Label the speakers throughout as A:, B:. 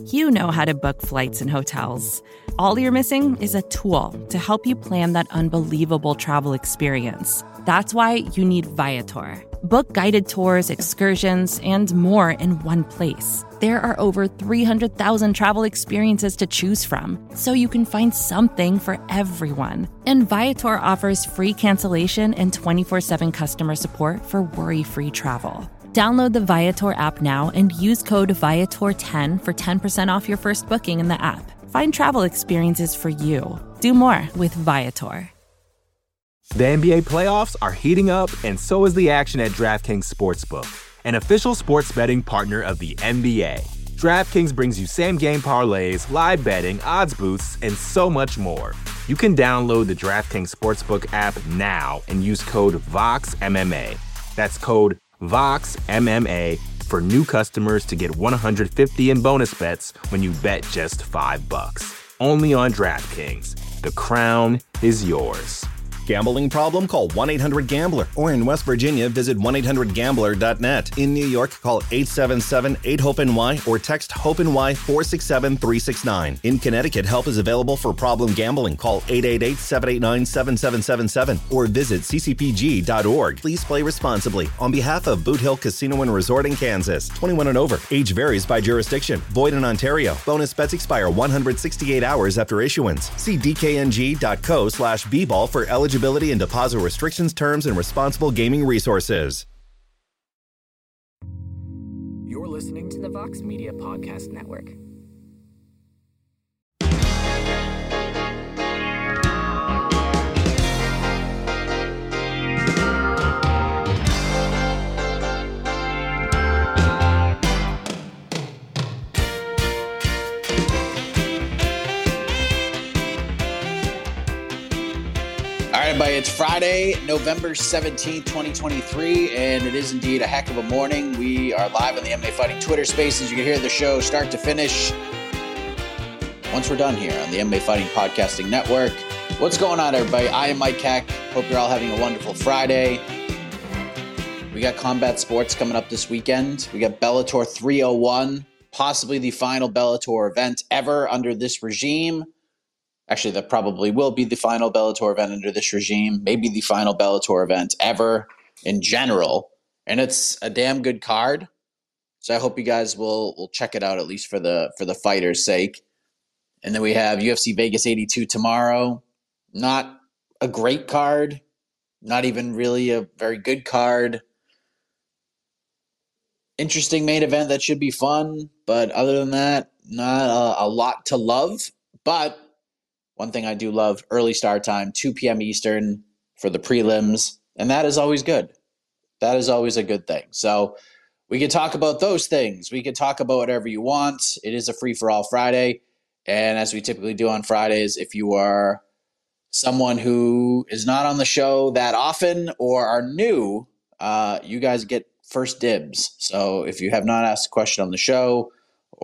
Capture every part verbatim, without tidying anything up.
A: You know how to book flights and hotels. All you're missing is a tool to help you plan that unbelievable travel experience. That's why you need Viator. Book guided tours, excursions, and more in one place. There are over three hundred thousand travel experiences to choose from, so you can find something for everyone. And Viator offers free cancellation and twenty-four seven customer support for worry-free travel. Download the Viator app now and use code Viator ten for ten percent off your first booking in the app. Find travel experiences for you. Do more with Viator.
B: The N B A playoffs are heating up, and so is the action at DraftKings Sportsbook, an official sports betting partner of the N B A. DraftKings brings you same-game parlays, live betting, odds boosts, and so much more. You can download the DraftKings Sportsbook app now and use code VOXMMA. That's code VOXMMA for new customers to get one hundred fifty in bonus bets when you bet just five bucks. Only on DraftKings. The crown is yours.
C: Gambling problem? Call one eight hundred gambler. Or in West Virginia, visit one eight hundred gambler dot net. In New York, call eight seven seven eight hope N Y or text HOPE-NY four six seven three six nine. In Connecticut, help is available for problem gambling. Call eight eight eight seven eight nine seven seven seven seven or visit c c p g dot org. Please play responsibly. On behalf of Boot Hill Casino and Resort in Kansas, twenty-one and over. Age varies by jurisdiction. Void in Ontario. Bonus bets expire one hundred sixty-eight hours after issuance. See d k n g dot co slash b ball for eligibility and deposit restrictions, terms, and responsible gaming resources.
D: You're listening to the Vox Media Podcast Network.
E: All right, everybody, it's Friday, November seventeenth, twenty twenty-three, and it is indeed a heck of a morning. We are live on the M M A Fighting Twitter Spaces. You can hear the show start to finish once we're done here on the M M A Fighting Podcasting Network. What's going on, everybody? I am Mike Heck. Hope you're all having a wonderful Friday. We got combat sports coming up this weekend. We got Bellator three oh one, possibly the final Bellator event ever under this regime. Actually, that probably will be the final Bellator event under this regime, maybe the final Bellator event ever in general. And it's a damn good card. So I hope you guys will will check it out, at least for the for the fighters' sake. And then we have U F C Vegas eighty-two tomorrow. Not a great card. Not even really a very good card. Interesting main event that should be fun. But other than that, not a, a lot to love. But one thing I do love, early start time, two p.m. Eastern for the prelims, and that is always good. That is always a good thing. So we could talk about those things. We could talk about whatever you want. It is a free-for-all Friday, and as we typically do on Fridays, if you are someone who is not on the show that often or are new, uh, you guys get first dibs. So if you have not asked a question on the show,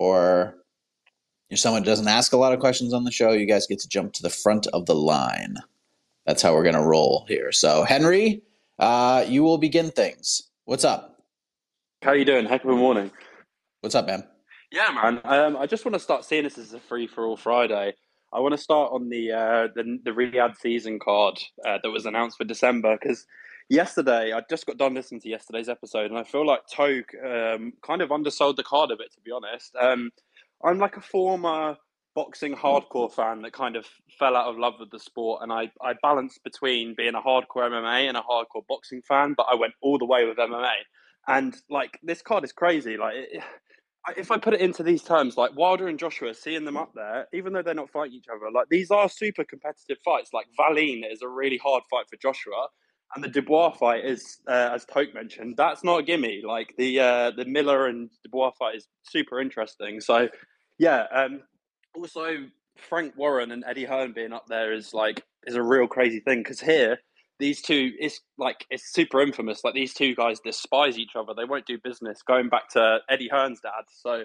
E: or you're someone who doesn't ask a lot of questions on the show, you guys get to jump to the front of the line. That's how we're going to roll here. So, Henry, uh, you will begin things. What's up?
F: How you doing? Heck of a morning.
E: What's up, man?
F: Yeah, man. Um, I just want to start seeing this as a free-for-all Friday. I want to start on the uh, the, the Riyadh season card uh, that was announced for December, because yesterday, I just got done listening to yesterday's episode, and I feel like Toke um, kind of undersold the card a bit, to be honest. Um, I'm like a former boxing hardcore fan that kind of fell out of love with the sport, and I, I balanced between being a hardcore M M A and a hardcore boxing fan, but I went all the way with M M A. And like, this card is crazy. Like, it, if I put it into these terms, like Wilder and Joshua, seeing them up there, even though they're not fighting each other, like these are super competitive fights. Like Valine is a really hard fight for Joshua, and the Dubois fight is, uh, as Toke mentioned, that's not a gimme. Like the uh, the Miller and Dubois fight is super interesting. So, yeah. Um, also, Frank Warren and Eddie Hearn being up there is like is a real crazy thing, because here these two, it's like it's super infamous. Like these two guys despise each other. They won't do business. Going back to Eddie Hearn's dad, so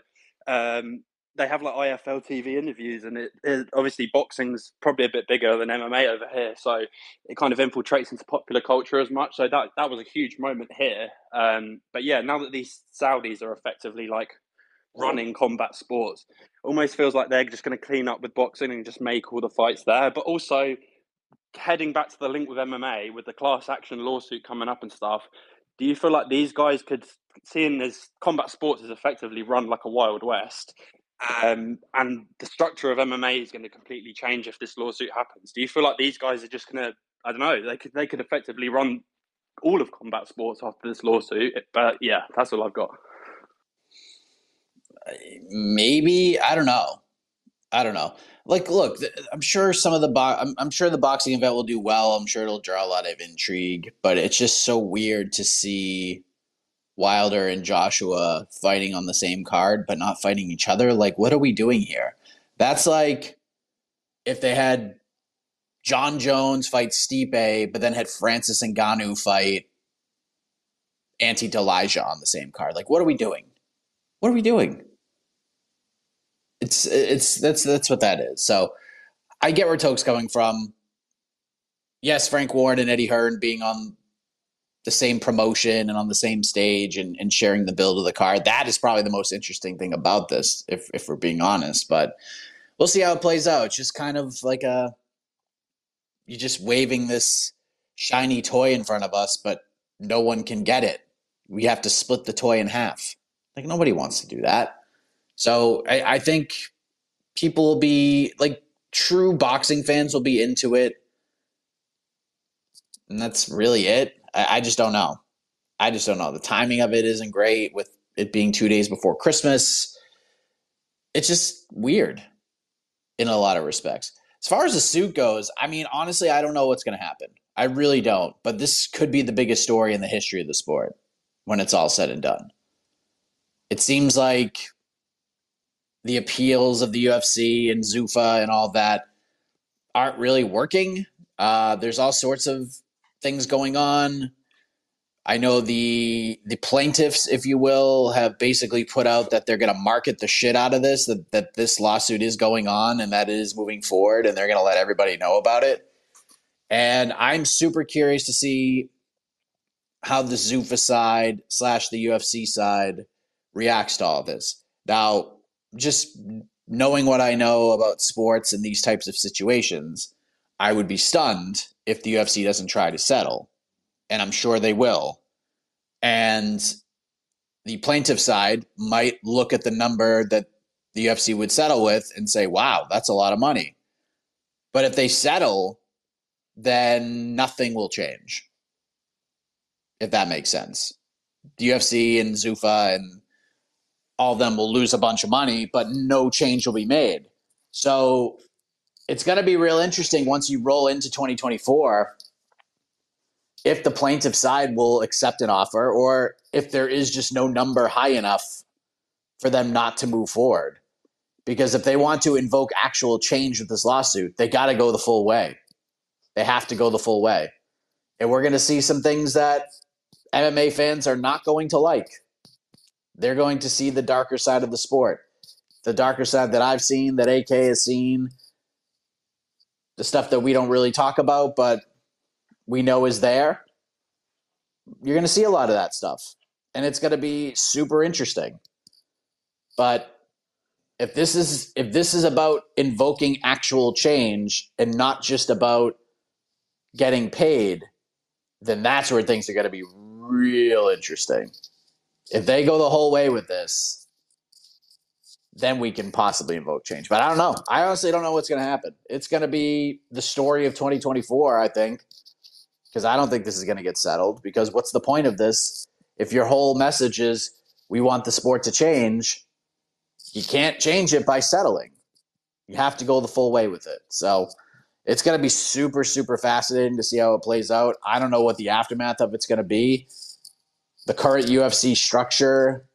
F: um, they have like I F L T V interviews, and it, it obviously boxing's probably a bit bigger than M M A over here, so it kind of infiltrates into popular culture as much. So that that was a huge moment here. Um, but yeah, now that these Saudis are effectively like running combat sports. Almost feels like they're just going to clean up with boxing and just make all the fights there. But also, heading back to the link with M M A, with the class action lawsuit coming up and stuff, do you feel like these guys could, seeing as combat sports is effectively run like a Wild West, um, and the structure of M M A is going to completely change if this lawsuit happens? Do you feel like these guys are just going to, I don't know, they could they could effectively run all of combat sports after this lawsuit? But yeah, that's all I've got.
E: Maybe, I don't know. I don't know. Like, look, I'm sure some of the bo- I'm, I'm sure the boxing event will do well. I'm sure it'll draw a lot of intrigue, but it's just so weird to see Wilder and Joshua fighting on the same card, but not fighting each other. Like, what are we doing here? That's like if they had John Jones fight Stipe, but then had Francis Ngannou fight Ante Delija on the same card. Like, what are we doing? What are we doing? It's it's that's that's what that is. So I get where Toke's coming from. Yes, Frank Warren and Eddie Hearn being on the same promotion and on the same stage and, and sharing the build of the card. That is probably the most interesting thing about this, if if we're being honest. But we'll see how it plays out. It's just kind of like a you're just waving this shiny toy in front of us, but no one can get it. We have to split the toy in half. Like, nobody wants to do that. So I, I think people will be, like, true boxing fans will be into it. And that's really it. I, I just don't know. I just don't know. The timing of it isn't great with it being two days before Christmas. It's just weird in a lot of respects. As far as the suit goes, I mean, honestly, I don't know what's going to happen. I really don't. But this could be the biggest story in the history of the sport when it's all said and done. It seems like the appeals of the U F C and Zuffa and all that aren't really working. Uh, there's all sorts of things going on. I know the the plaintiffs, if you will, have basically put out that they're going to market the shit out of this, that, that this lawsuit is going on and that it is moving forward, and they're going to let everybody know about it. And I'm super curious to see how the Zuffa side slash the U F C side reacts to all this. Now, just knowing what I know about sports and these types of situations, I would be stunned if the U F C doesn't try to settle. And I'm sure they will. And the plaintiff side might look at the number that the U F C would settle with and say, wow, that's a lot of money. But if they settle, then nothing will change, if that makes sense. The U F C and Zuffa and all of them will lose a bunch of money, but no change will be made. So it's going to be real interesting once you roll into twenty twenty-four if the plaintiff side will accept an offer or if there is just no number high enough for them not to move forward. Because if they want to invoke actual change with this lawsuit, they got to go the full way. They have to go the full way. And we're going to see some things that M M A fans are not going to like. They're going to see the darker side of the sport. The darker side that I've seen, that A K has seen, the stuff that we don't really talk about, but we know is there. You're going to see a lot of that stuff. And it's going to be super interesting. But if this is if this is about invoking actual change and not just about getting paid, then that's where things are going to be real interesting. If they go the whole way with this, then we can possibly invoke change. But I don't know. I honestly don't know what's going to happen. It's going to be the story of twenty twenty-four, I think, because I don't think this is going to get settled. Because what's the point of this if your whole message is we want the sport to change? You can't change it by settling. You have to go the full way with it. So it's going to be super, super fascinating to see how it plays out. I don't know what the aftermath of it's going to be. The current U F C structure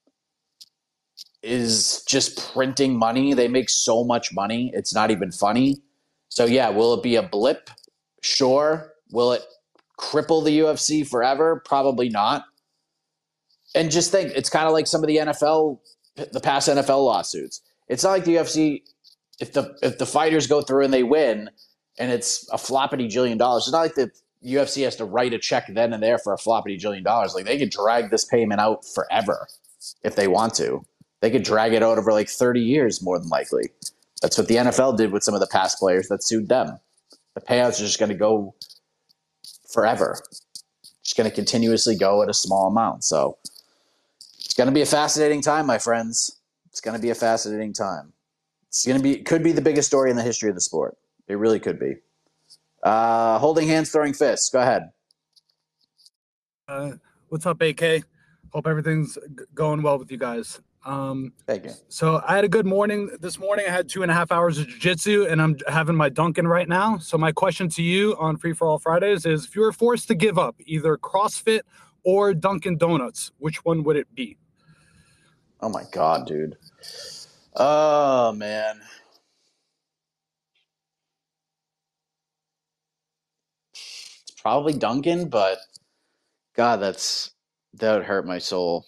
E: is just printing money. They make so much money. It's not even funny. So, yeah, will it be a blip? Sure. Will it cripple the U F C forever? Probably not. And just think, it's kind of like some of the N F L, the past N F L lawsuits. It's not like the U F C, if the if the fighters go through and they win and it's a floppity jillion dollars, it's not like the U F C has to write a check then and there for a floppity jillion dollars. Like, they could drag this payment out forever if they want to. They could drag it out over like thirty years, more than likely. That's what the N F L did with some of the past players that sued them. The payouts are just going to go forever. Just going to continuously go at a small amount. So it's going to be a fascinating time, my friends. It's going to be a fascinating time. It's going to be could be the biggest story in the history of the sport. It really could be. Uh, holding hands, throwing fists. Go ahead.
G: Uh, what's up, A K? Hope everything's g- going well with you guys. Um,
E: Thank you.
G: So I had a good morning this morning. I had two and a half hours of jiu-jitsu, and I'm having my Dunkin' right now. So my question to you on Free for All Fridays is, if you were forced to give up either CrossFit or Dunkin' Donuts, which one would it be?
E: Oh, my God, dude. Oh, man. It's probably Dunkin', but God, that's that would hurt my soul.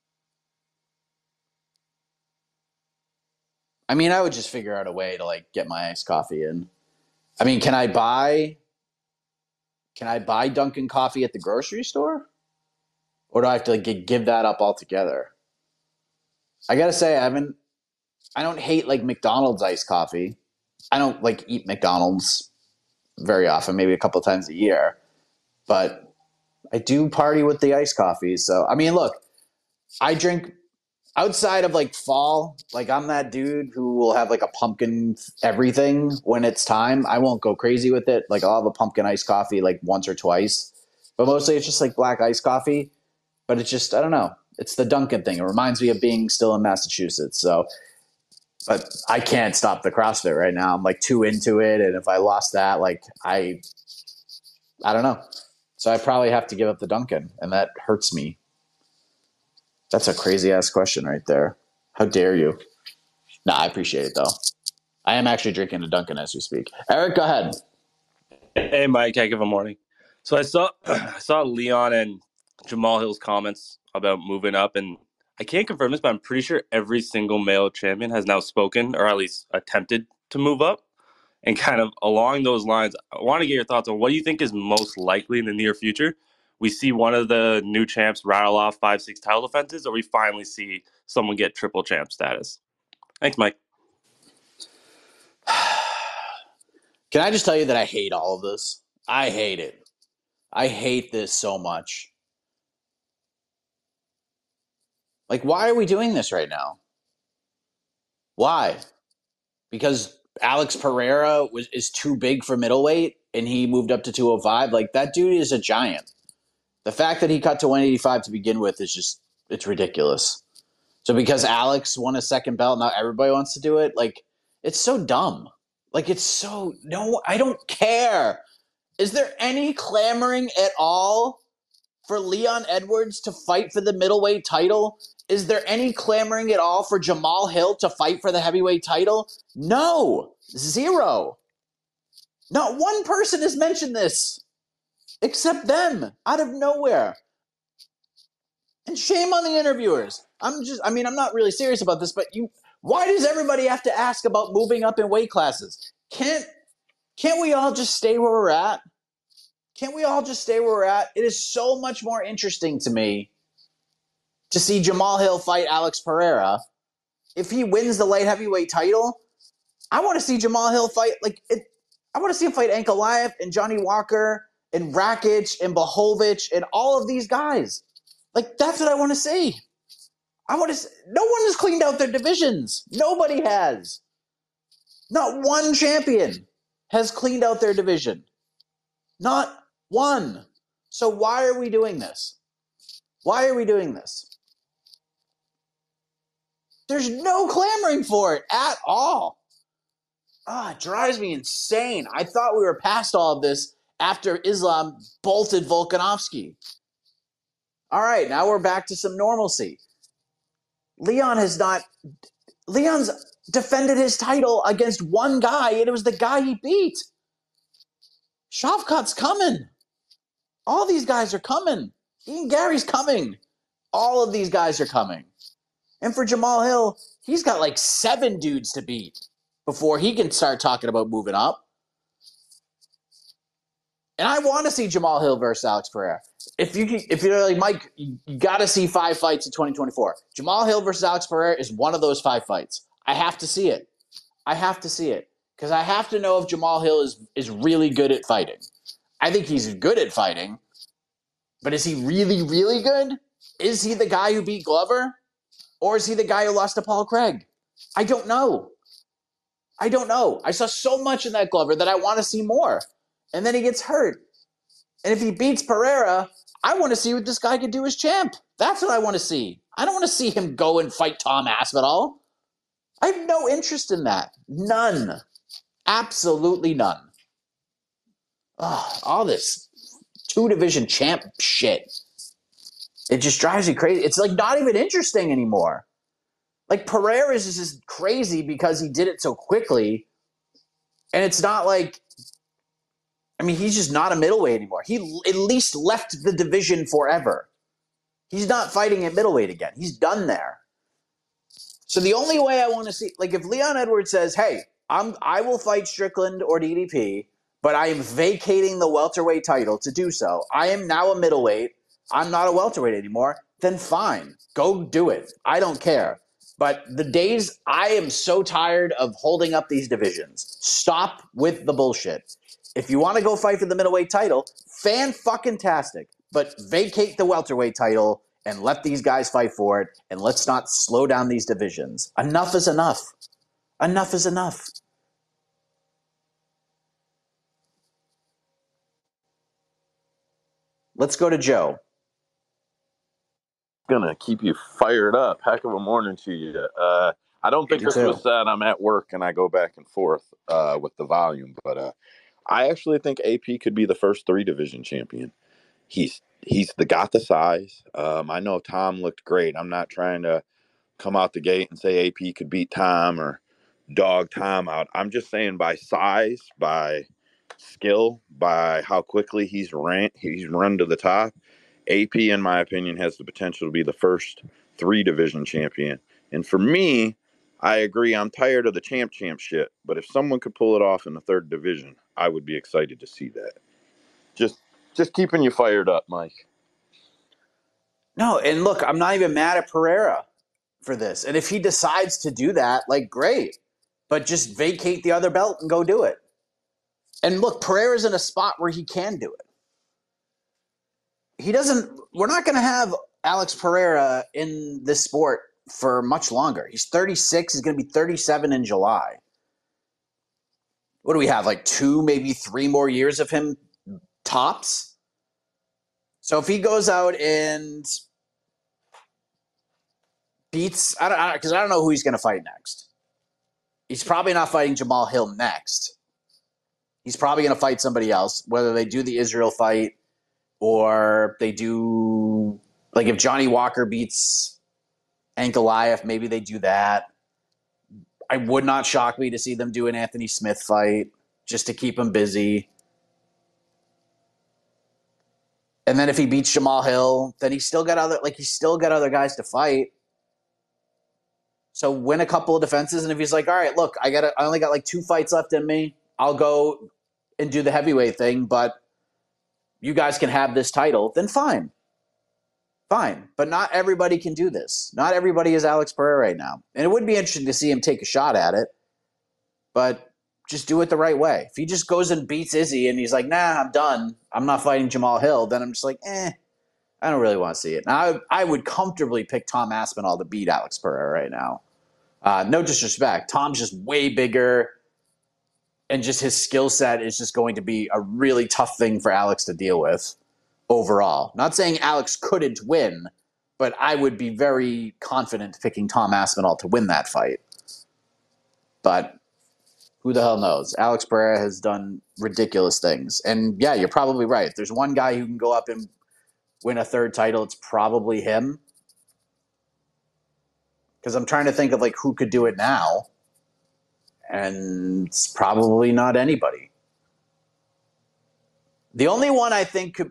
E: I mean, I would just figure out a way to like get my iced coffee in. I mean, can I buy can I buy Dunkin' coffee at the grocery store? Or do I have to like give that up altogether? I gotta say, I haven't I don't hate like McDonald's iced coffee. I don't like eat McDonald's very often, maybe a couple times a year. But I do party with the iced coffee. So I mean, look, I drink outside of like fall, like I'm that dude who will have like a pumpkin everything when it's time. I won't go crazy with it. Like I'll have a pumpkin iced coffee like once or twice, but mostly it's just like black iced coffee. But it's just, I don't know. It's the Dunkin' thing. It reminds me of being still in Massachusetts. So, but I can't stop the CrossFit right now. I'm like too into it. And if I lost that, like I, I don't know. So I probably have to give up the Dunkin', and that hurts me. That's a crazy ass question right there. How dare you? Nah, I appreciate it though. I am actually drinking a Dunkin' as we speak. Eric, go ahead.
H: Hey, Mike. Heck of a morning. So I saw I saw Leon and Jamal Hill's comments about moving up, and I can't confirm this, but I'm pretty sure every single male champion has now spoken or at least attempted to move up. And kind of along those lines, I want to get your thoughts on what do you think is most likely in the near future? We see one of the new champs rattle off five, six title defenses, or we finally see someone get triple champ status? Thanks, Mike.
E: Can I just tell you that I hate all of this? I hate it. I hate this so much. Like, why are we doing this right now? Why? Because Alex Pereira was is too big for middleweight and he moved up to two oh five? Like, that dude is a giant. The fact that he cut to one eighty-five to begin with is just, it's ridiculous. So because Alex won a second belt, now everybody wants to do it? Like, it's so dumb. Like, it's so, no, I don't care. Is there any clamoring at all for Leon Edwards to fight for the middleweight title? Is there any clamoring at all for Jamal Hill to fight for the heavyweight title? No. Zero. Not one person has mentioned this except them out of nowhere. And shame on the interviewers. I'm just, I mean, I'm not really serious about this, but you, why does everybody have to ask about moving up in weight classes? Can't, can't we all just stay where we're at? Can't we all just stay where we're at? It is so much more interesting to me to see Jamal Hill fight Alex Pereira. If he wins the light heavyweight title, I want to see Jamal Hill fight, like, it, I want to see him fight Ankalaev and Johnny Walker and Rakic and Blachowicz and all of these guys. Like, that's what I want to see. I want to. No one has cleaned out their divisions. Nobody has. Not one champion has cleaned out their division. Not one. So why are we doing this? Why are we doing this? There's no clamoring for it at all. Ah, it drives me insane. I thought we were past all of this after Islam bolted Volkanovski. All right, now we're back to some normalcy. Leon has not... Leon's defended his title against one guy, and it was the guy he beat. Shavkat's coming. All these guys are coming. Ian Gary's coming. All of these guys are coming. And for Jamal Hill, he's got like seven dudes to beat before he can start talking about moving up. And I want to see Jamal Hill versus Alex Pereira. If you if you're like Mike, you, you got to see five fights in twenty twenty-four. Jamal Hill versus Alex Pereira is one of those five fights. I have to see it. I have to see it because I have to know if Jamal Hill is is really good at fighting. I think he's good at fighting, but is he really really good? Is he the guy who beat Glover, or is he the guy who lost to Paul Craig? I don't know. I don't know. I saw so much in that Glover that I want to see more. And then he gets hurt. And if he beats Pereira, I want to see what this guy can do as champ. That's what I want to see. I don't want to see him go and fight Tom Aspinall. I have no interest in that. None. Absolutely none. Ugh, all this two-division champ shit. It just drives me crazy. It's like not even interesting anymore. Like Pereira is just crazy because he did it so quickly. And it's not like, I mean, he's just not a middleweight anymore. He at least left the division forever. He's not fighting at middleweight again. He's done there. So the only way I want to see, like if Leon Edwards says, hey, I'm, I will fight Strickland or D D P, but I am vacating the welterweight title to do so. I am now a middleweight. I'm not a welterweight anymore. Then fine. Go do it. I don't care. But the days, I am so tired of holding up these divisions. Stop with the bullshit. If you want to go fight for the middleweight title, fan-fucking-tastic. But vacate the welterweight title and let these guys fight for it, and let's not slow down these divisions. Enough is enough. Enough is enough. Let's go to Joe.
I: Gonna keep you fired up. Heck of a morning to you. Uh, I don't think
E: You
I: this
E: too.
I: was said. I'm at work and I go back and forth uh, with the volume, but uh, I actually think A P could be the first three division champion. He's he's the got the size. Um, I know Tom looked great. I'm not trying to come out the gate and say A P could beat Tom or dog Tom out. I'm just saying by size, by skill, by how quickly he's ran he's run to the top. A P, in my opinion, has the potential to be the first three-division champion. And for me, I agree, I'm tired of the champ-champ shit. But if someone could pull it off in the third division, I would be excited to see that. Just just keeping you fired up, Mike.
E: No, and look, I'm not even mad at Pereira for this. And if he decides to do that, like, great. But just vacate the other belt and go do it. And look, Pereira's in a spot where he can do it. He doesn't, we're not going to have Alex Pereira in this sport for much longer. He's thirty-six. He's going to be thirty-seven in July. What do we have, like two, maybe three more years of him tops? So if he goes out and beats, I don't, because I, I don't know who he's going to fight next. He's probably not fighting Jamal Hill next. He's probably going to fight somebody else, whether they do the Israel fight or they do, like if Johnny Walker beats Ankalaev, maybe they do that. I would not shock me to see them do an Anthony Smith fight just to keep him busy. And then if he beats Jamal Hill, then he's still got other, like he's still got other guys to fight. So win a couple of defenses, and if he's like, all right, look, I got, I only got like two fights left in me. I'll go and do the heavyweight thing, but you guys can have this title, then fine. Fine. But not everybody can do this. Not everybody is Alex Pereira right now. And it would be interesting to see him take a shot at it, but just do it the right way. If he just goes and beats Izzy and he's like, nah, I'm done. I'm not fighting Jamal Hill, then I'm just like, eh, I don't really want to see it. Now, I, I would comfortably pick Tom Aspinall to beat Alex Pereira right now. Uh, no disrespect. Tom's just way bigger. And just his skill set is just going to be a really tough thing for Alex to deal with overall. Not saying Alex couldn't win, but I would be very confident picking Tom Aspinall to win that fight. But who the hell knows? Alex Pereira has done ridiculous things. And yeah, you're probably right. If there's one guy who can go up and win a third title, it's probably him. Because I'm trying to think of like who could do it now. And it's probably not anybody. The only one I think could...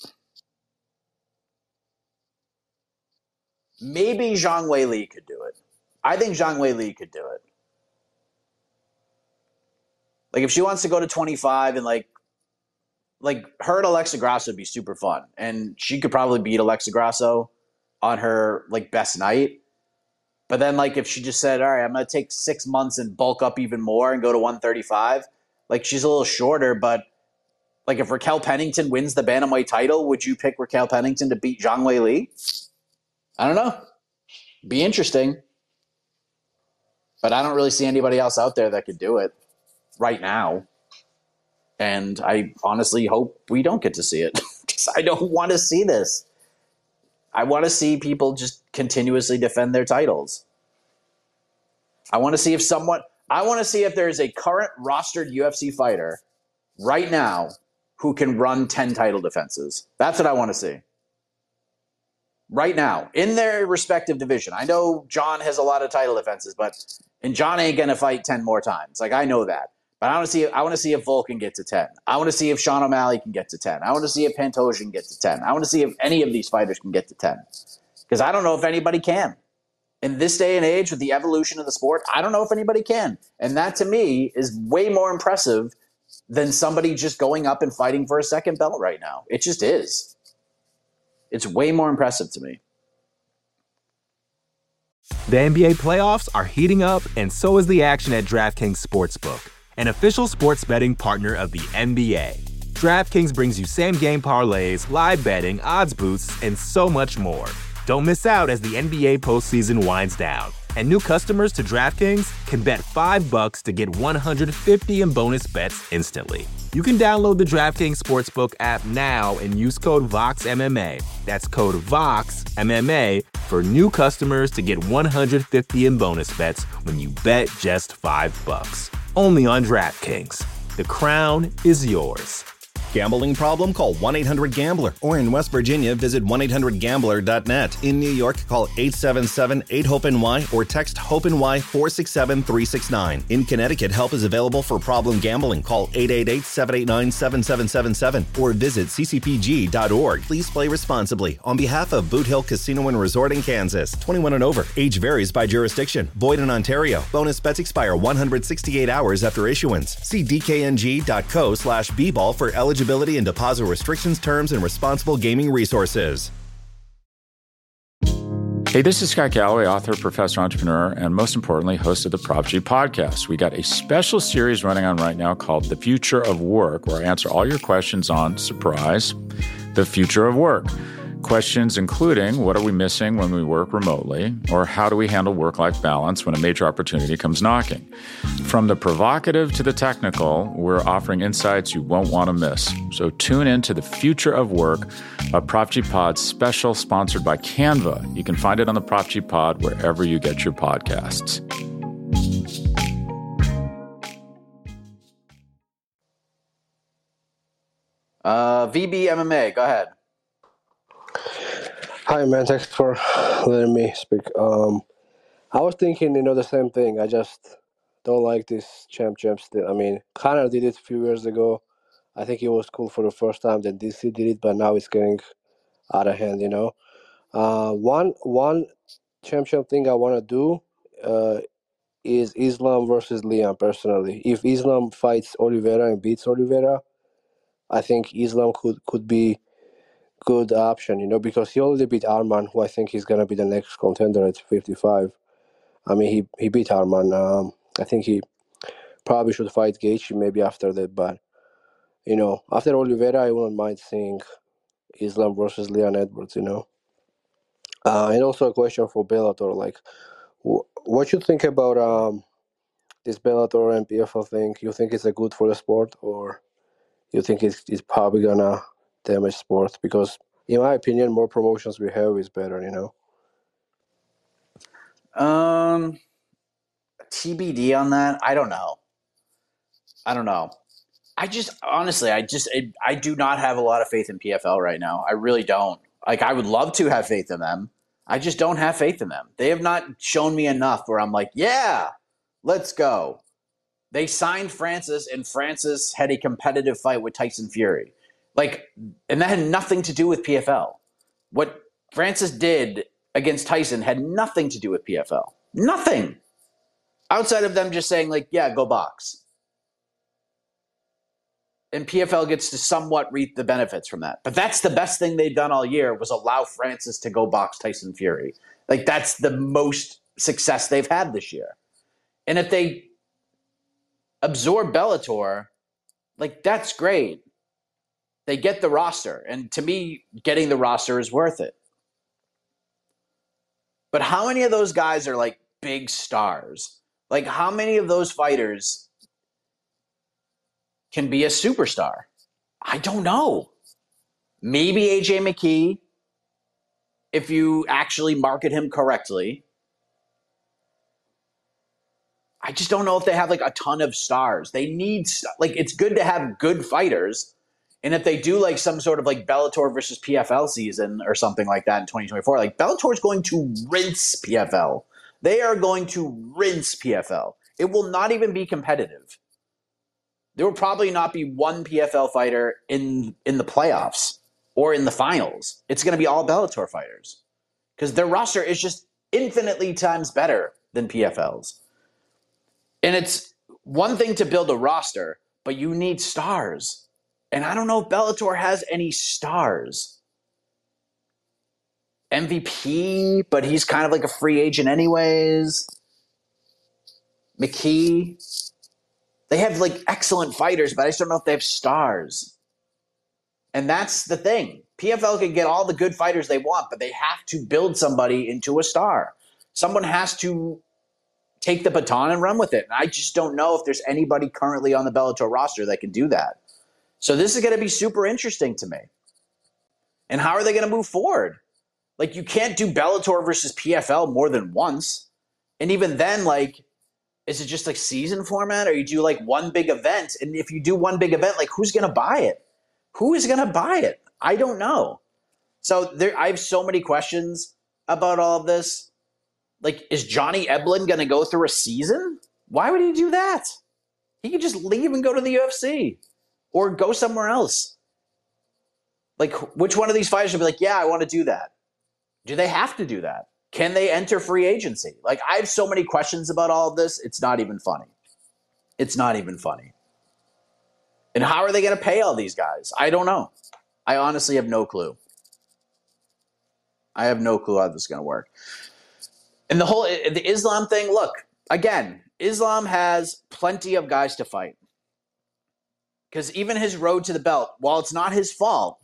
E: Maybe Zhang Weili could do it. I think Zhang Weili could do it. Like if she wants to go to twenty-five and like like her and Alexa Grasso would be super fun, and she could probably beat Alexa Grasso on her like best night. But then, like, if she just said, all right, I'm going to take six months and bulk up even more and go to one thirty-five, like, she's a little shorter. But, like, if Raquel Pennington wins the Bantamweight title, would you pick Raquel Pennington to beat Zhang Wei Li? I don't know. Be interesting. But I don't really see anybody else out there that could do it right now. And I honestly hope we don't get to see it because I don't want to see this. I want to see people just continuously defend their titles. I want to see if someone – I want to see if there is a current rostered U F C fighter right now who can run ten title defenses. That's what I want to see. Right now, in their respective division. I know John has a lot of title defenses, but and John ain't going to fight ten more times. Like, I know that. But I want to see I want to see if Volk can get to ten. I want to see if Sean O'Malley can get to ten. I want to see if Pantoja can get to ten. I want to see if any of these fighters can get to ten. Because I don't know if anybody can. In this day and age, with the evolution of the sport, I don't know if anybody can. And that, to me, is way more impressive than somebody just going up and fighting for a second belt right now. It just is. It's way more impressive to me.
B: The N B A playoffs are heating up, and so is the action at DraftKings Sportsbook, an official sports betting partner of the N B A. DraftKings brings you same-game parlays, live betting, odds boosts, and so much more. Don't miss out as the N B A postseason winds down. And new customers to DraftKings can bet five bucks to get one hundred fifty in bonus bets instantly. You can download the DraftKings Sportsbook app now and use code VOXMMA. That's code VOXMMA for new customers to get one hundred fifty in bonus bets when you bet just five bucks. Only on DraftKings. The crown is yours.
C: Gambling problem? Call one eight hundred gambler. Or in West Virginia, visit one eight hundred gambler dot net. In New York, call eight seven seven eight hope N Y or text HOPE-NY four six seven three six nine. In Connecticut, help is available for problem gambling. Call eight eight eight seven eight nine seven seven seven seven or visit c c p g dot org. Please play responsibly. On behalf of Boot Hill Casino and Resort in Kansas, twenty-one and over. Age varies by jurisdiction. Void in Ontario. Bonus bets expire one hundred sixty-eight hours after issuance. See d k n g dot co slash b ball for eligibility and deposit restrictions, terms, and responsible gaming resources.
J: Hey, this is Scott Galloway, author, professor, entrepreneur, and most importantly, host of the Prop G podcast. We got a special series running on right now called The Future of Work, where I answer all your questions on, surprise, the future of work. Questions including, what are we missing when we work remotely? Or how do we handle work-life balance when a major opportunity comes knocking? From the provocative to the technical, we're offering insights you won't want to miss. So tune in to The Future of Work, a Prop G Pod special sponsored by Canva. You can find it on the Prop G Pod wherever you get your podcasts.
E: Uh, V B M M A, go ahead.
K: Hi, man. Thanks for letting me speak. Um, I was thinking, you know, the same thing. I just don't like this champ champ still. I mean, Conor did it a few years ago. I think it was cool for the first time. Then D C did it, but now it's getting out of hand, you know. Uh, one one champ champ thing I want to do uh, is Islam versus Leon, personally. If Islam fights Oliveira and beats Oliveira, I think Islam could, could be good option, you know, because he already beat Arman, who I think he's going to be the next contender at fifty-five. I mean, he, he beat Arman. Um, I think he probably should fight Gaethje maybe after that, but, you know, after Oliveira, I wouldn't mind seeing Islam versus Leon Edwards, you know. Uh, and also a question for Bellator, like, wh- what you think about um, this Bellator and P F L thing? You think it's a good for the sport, or you think it's, it's probably going to damage sport? Because in my opinion, more promotions we have is better, you know.
E: Um, T B D on that. I don't know. I don't know. I just honestly, I just it, I do not have a lot of faith in P F L right now. I really don't. Like, I would love to have faith in them. I just don't have faith in them. They have not shown me enough where I'm like, yeah, let's go. They signed Francis, and Francis had a competitive fight with Tyson Fury. Like, and that had nothing to do with P F L. What Francis did against Tyson had nothing to do with P F L. Nothing. Outside of them just saying, like, yeah, go box. and P F L gets to somewhat reap the benefits from that. But that's the best thing they've done all year was allow Francis to go box Tyson Fury. Like, that's the most success they've had this year. And if they absorb Bellator, like, that's great. They get the roster. And to me, getting the roster is worth it. But how many of those guys are, like, big stars? Like, how many of those fighters can be a superstar? I don't know. Maybe A J McKee, if you actually market him correctly. I just don't know if they have like a ton of stars. They need, like, it's good to have good fighters. And if they do like some sort of like Bellator versus P F L season or something like that in twenty twenty-four, like Bellator is going to rinse P F L. They are going to rinse P F L. It will not even be competitive. There will probably not be one P F L fighter in, in the playoffs or in the finals. It's going to be all Bellator fighters because their roster is just infinitely times better than P F L's. And it's one thing to build a roster, but you need stars. And I don't know if Bellator has any stars. M V P, but he's kind of like a free agent anyways. McKee. They have like excellent fighters, but I just don't know if they have stars. And that's the thing. P F L can get all the good fighters they want, but they have to build somebody into a star. Someone has to take the baton and run with it. And I just don't know if there's anybody currently on the Bellator roster that can do that. So this is going to be super interesting to me. And how are they going to move forward? Like, you can't do Bellator versus P F L more than once. And even then, like, is it just like season format, or you do like one big event? And if you do one big event, like, who's going to buy it? Who is going to buy it? I don't know. So there, I have so many questions about all of this. Like, is Johnny Eblen going to go through a season? Why would he do that? He could just leave and go to the U F C or go somewhere else. Like, which one of these fighters would be like, yeah, I want to do that? Do they have to do that? Can they enter free agency? Like, I have so many questions about all of this. It's not even funny. It's not even funny. And how are they going to pay all these guys? I don't know. I honestly have no clue. I have no clue how this is going to work. And the whole the Islam thing, look, again, Islam has plenty of guys to fight. Because even his road to the belt, while it's not his fault,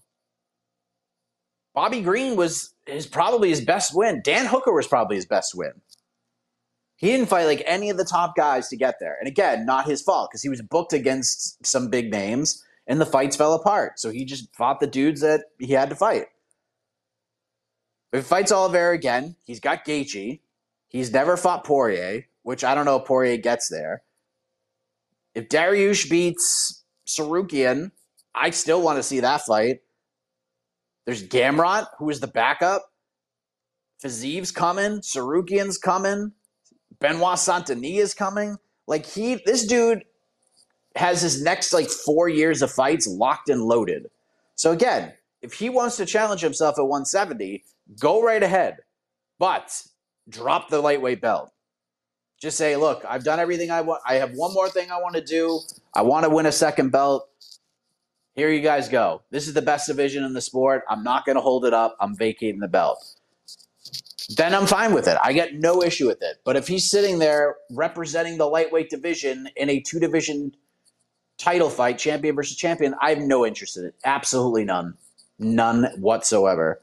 E: Bobby Green was his probably his best win. Dan Hooker was probably his best win. He didn't fight like any of the top guys to get there. And again, not his fault because he was booked against some big names and the fights fell apart. So he just fought the dudes that he had to fight. If he fights Oliveira again, he's got Gaethje. He's never fought Poirier, which I don't know if Poirier gets there. If Dariush beats Sarukian, I still want to see that fight. There's Gamrot, who is the backup. Fiziv's coming. Sarukian's coming. Benoit Saint-Denis is coming. Like, he, this dude has his next, like, four years of fights locked and loaded. So, again, if he wants to challenge himself at one seventy, go right ahead. But drop the lightweight belt. Just say, look, I've done everything I want. I have one more thing I want to do. I want to win a second belt. Here you guys go. This is the best division in the sport. I'm not going to hold it up. I'm vacating the belt. Then I'm fine with it. I get no issue with it. But if he's sitting there representing the lightweight division in a two-division title fight, champion versus champion, I have no interest in it. Absolutely none. None whatsoever.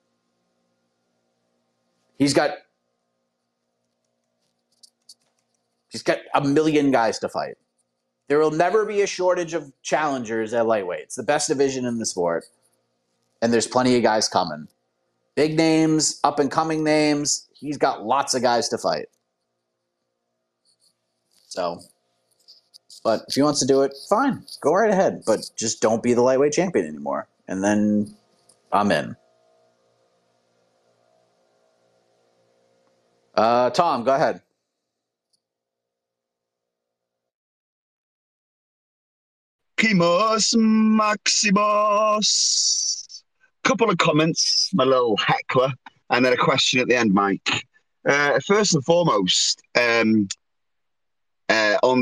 E: He's got he's got a million guys to fight. There will never be a shortage of challengers at lightweight. It's the best division in the sport. And there's plenty of guys coming. Big names, up-and-coming names. He's got lots of guys to fight. So, but if he wants to do it, fine. Go right ahead. But just don't be the lightweight champion anymore. And then I'm in. Uh, Tom, go ahead.
L: Kimos Maximos. Couple of comments, my little heckler, and then a question at the end, Mike. Uh, first and foremost, um, uh, on the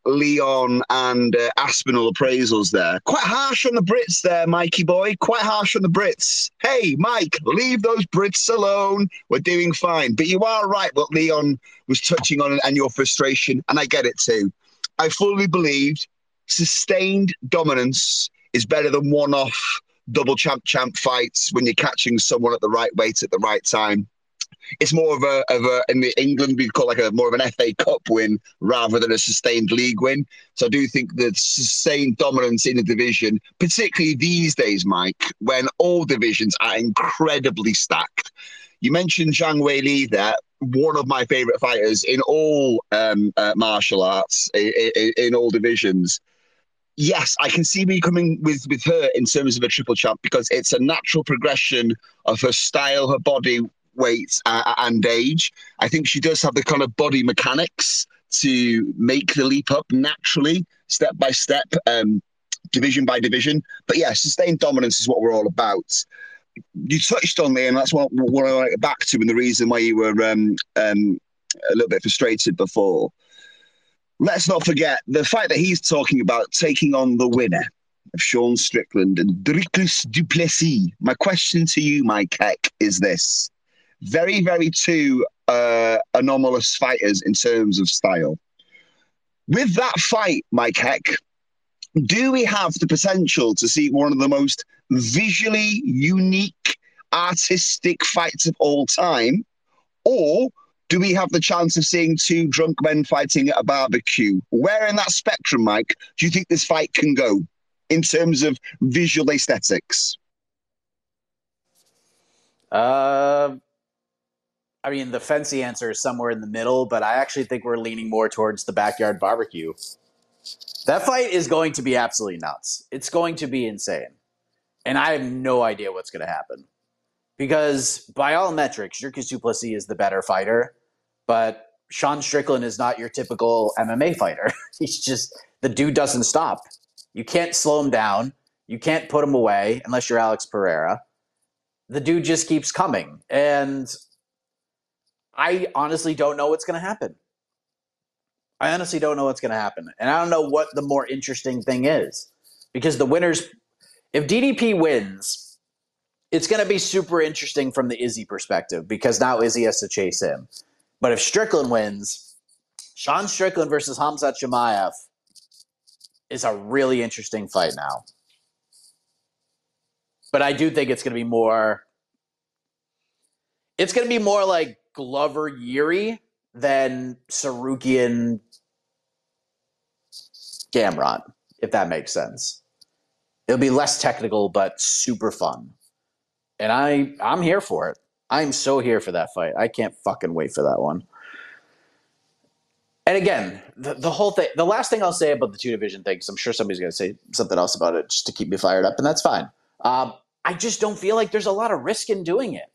L: Leon and uh, Aspinall appraisals there. Quite harsh on the Brits there, Mikey boy. Quite harsh on the Brits. Hey, Mike, leave those Brits alone. We're doing fine. But you are right what Leon was touching on and your frustration, and I get it too. I fully believed sustained dominance is better than one-off double champ-champ fights when you're catching someone at the right weight at the right time. It's more of a, of a, in England, we'd call like a more of an F A Cup win rather than a sustained league win. So I do think that sustained dominance in a division, particularly these days, Mike, when all divisions are incredibly stacked. You mentioned Zhang Weili there, one of my favorite fighters in all um, uh, martial arts, in, in, in all divisions. Yes, I can see me coming with, with her in terms of a triple champ because it's a natural progression of her style, her body weight uh, and age. I think she does have the kind of body mechanics to make the leap up naturally, step by step, um, division by division. But yeah, sustained dominance is what we're all about. You touched on me, and that's what, what I want to get back to, and the reason why you were um, um, a little bit frustrated before. Let's not forget the fight that he's talking about, taking on the winner of Sean Strickland and Dricus du Plessis. My question to you, Mike Heck, is this. Very, very two uh, anomalous fighters in terms of style. With that fight, Mike Heck, do we have the potential to see one of the most visually unique, artistic fights of all time? Or do we have the chance of seeing two drunk men fighting at a barbecue? Where in that spectrum, Mike, do you think this fight can go in terms of visual aesthetics?
E: Uh... I mean, the fancy answer is somewhere in the middle, but I actually think we're leaning more towards the backyard barbecue. That fight is going to be absolutely nuts. It's going to be insane. And I have no idea what's going to happen. Because by all metrics, Dricus du Plessis is the better fighter, but Sean Strickland is not your typical M M A fighter. He's just, the dude doesn't stop. You can't slow him down. You can't put him away unless you're Alex Pereira. The dude just keeps coming. And I honestly don't know what's going to happen. I honestly don't know what's going to happen. And I don't know what the more interesting thing is. Because the winners, if D D P wins, it's going to be super interesting from the Izzy perspective because now Izzy has to chase him. But if Strickland wins, Sean Strickland versus Khamzat Chimaev is a really interesting fight now. But I do think it's going to be more, it's going to be more like Glover Yuri than Sarukian Gamrot, if that makes sense. It'll be less technical, but super fun. And I, I'm here for it. I'm so here for that fight. I can't fucking wait for that one. And again, the, the whole thing, the last thing I'll say about the two division thing, because I'm sure somebody's going to say something else about it just to keep me fired up, and that's fine. Um, I just don't feel like there's a lot of risk in doing it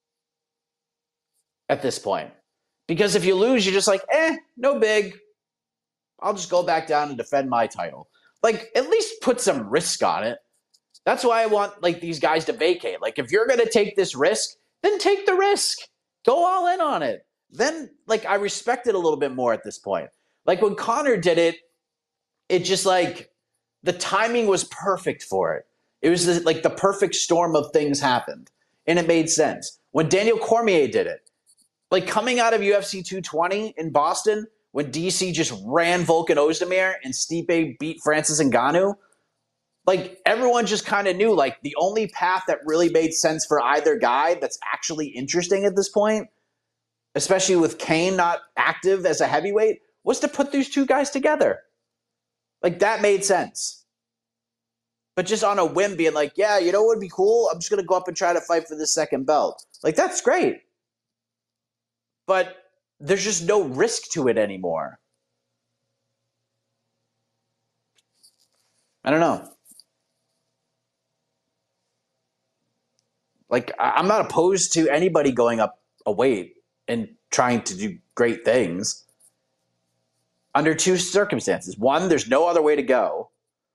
E: at this point. Because if you lose, you're just like, eh, no big. I'll just go back down and defend my title. Like, at least put some risk on it. That's why I want, like, these guys to vacate. Like, if you're going to take this risk, then take the risk. Go all in on it. Then, like, I respect it a little bit more at this point. Like, when Conor did it, it just, like, the timing was perfect for it. It was, the, like, the perfect storm of things happened. And it made sense. When Daniel Cormier did it, like, coming out of U F C two twenty in Boston, when D C just ran Volkan Ozdemir and Stipe beat Francis Ngannou, like, everyone just kind of knew, like, the only path that really made sense for either guy that's actually interesting at this point, especially with Kane not active as a heavyweight, was to put these two guys together. Like, that made sense. But just on a whim being like, yeah, you know what would be cool? I'm just going to go up and try to fight for this second belt. Like, that's great. But there's just no risk to it anymore. I don't know. Like, I'm not opposed to anybody going up a weight and trying to do great things under two circumstances. One, there's no other way to go.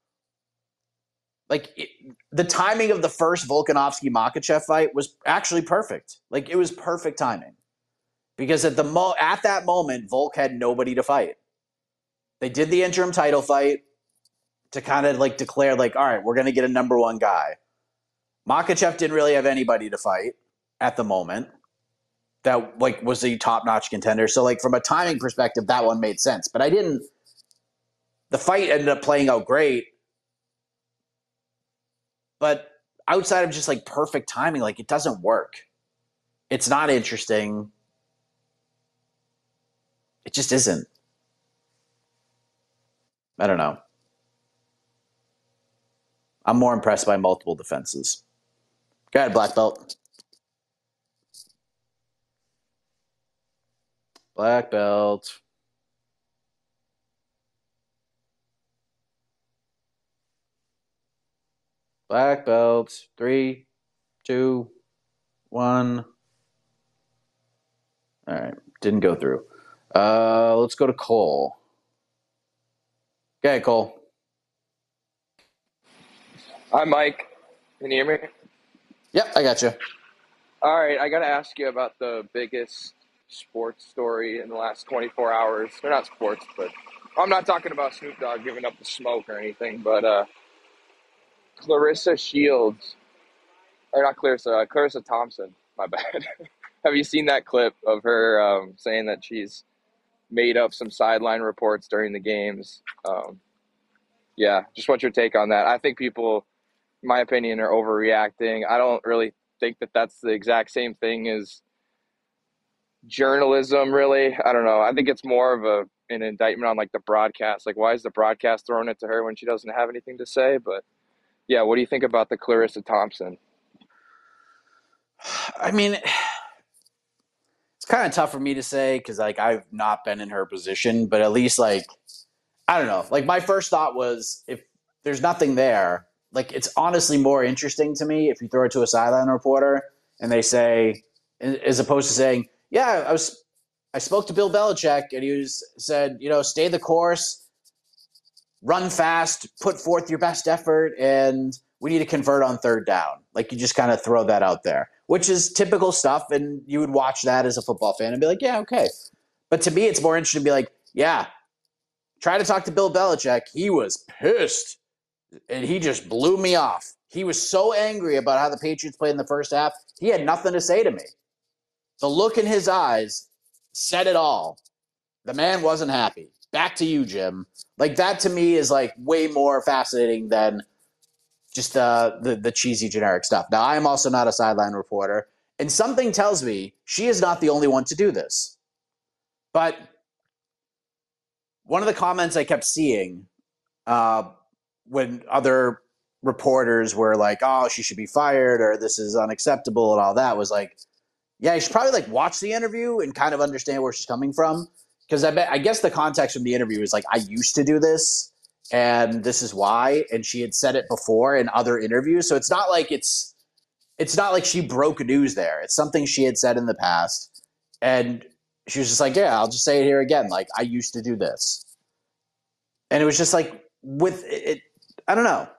E: Like, it, the timing of the first Volkanovski-Makhachev fight was actually perfect. Like, it was perfect timing. Because at the mo- at that moment, Volk had nobody to fight. They did the interim title fight to kind of like declare like, all right, we're going to get a number one guy. Makhachev didn't really have anybody to fight at the moment that like was a top-notch contender. So like from a timing perspective, that one made sense. But I didn't – the fight ended up playing out great. But outside of just like perfect timing, like it doesn't work. It's not interesting. It just isn't. I don't know. I'm more impressed by multiple defenses. Go ahead, black belt. Black belt. Black belt. Three, two, one. All right. Didn't go through. Uh, let's go to Cole. Go ahead, Cole.
M: Hi, Mike. Can you hear me?
E: Yep, I got you.
M: All right, I got to ask you about the biggest sports story in the last twenty-four hours. They're not sports, but I'm not talking about Snoop Dogg giving up the smoke or anything, but uh, Clarissa Shields, or not Clarissa, uh, Clarissa Thompson, my bad. Have you seen that clip of her um, saying that she's made up some sideline reports during the games? Um, yeah, just want your take on that. I think people, in my opinion, are overreacting. I don't really think that that's the exact same thing as journalism, really. I don't know. I think it's more of a an indictment on like the broadcast. Like, why is the broadcast throwing it to her when she doesn't have anything to say? But yeah, what do you think about the Clarissa Thompson?
E: I mean, it's kind of tough for me to say because like I've not been in her position, but at least like I don't know. Like my first thought was if there's nothing there, like it's honestly more interesting to me if you throw it to a sideline reporter and they say, as opposed to saying, yeah, I was, I spoke to Bill Belichick and he was said, you know, stay the course, run fast, put forth your best effort, and we need to convert on third down. Like you just kind of throw that out there, which is typical stuff. And you would watch that as a football fan and be like, yeah, okay. But to me, it's more interesting to be like, yeah, try to talk to Bill Belichick. He was pissed and he just blew me off. He was so angry about how the Patriots played in the first half. He had nothing to say to me. The look in his eyes said it all. The man wasn't happy. Back to you, Jim. Like that to me is like way more fascinating than just uh, the, the cheesy generic stuff. Now, I am also not a sideline reporter, and something tells me she is not the only one to do this. But one of the comments I kept seeing uh, when other reporters were like, oh, she should be fired or this is unacceptable and all that was like, yeah, you should probably like watch the interview and kind of understand where she's coming from. Because I bet I guess the context from the interview is like, I used to do this and this is why. And she had said it before in other interviews. So it's not like it's it's not like she broke news there. It's something she had said in the past. And she was just like, yeah, I'll just say it here again. Like, I used to do this. And it was just like with it, it I don't know.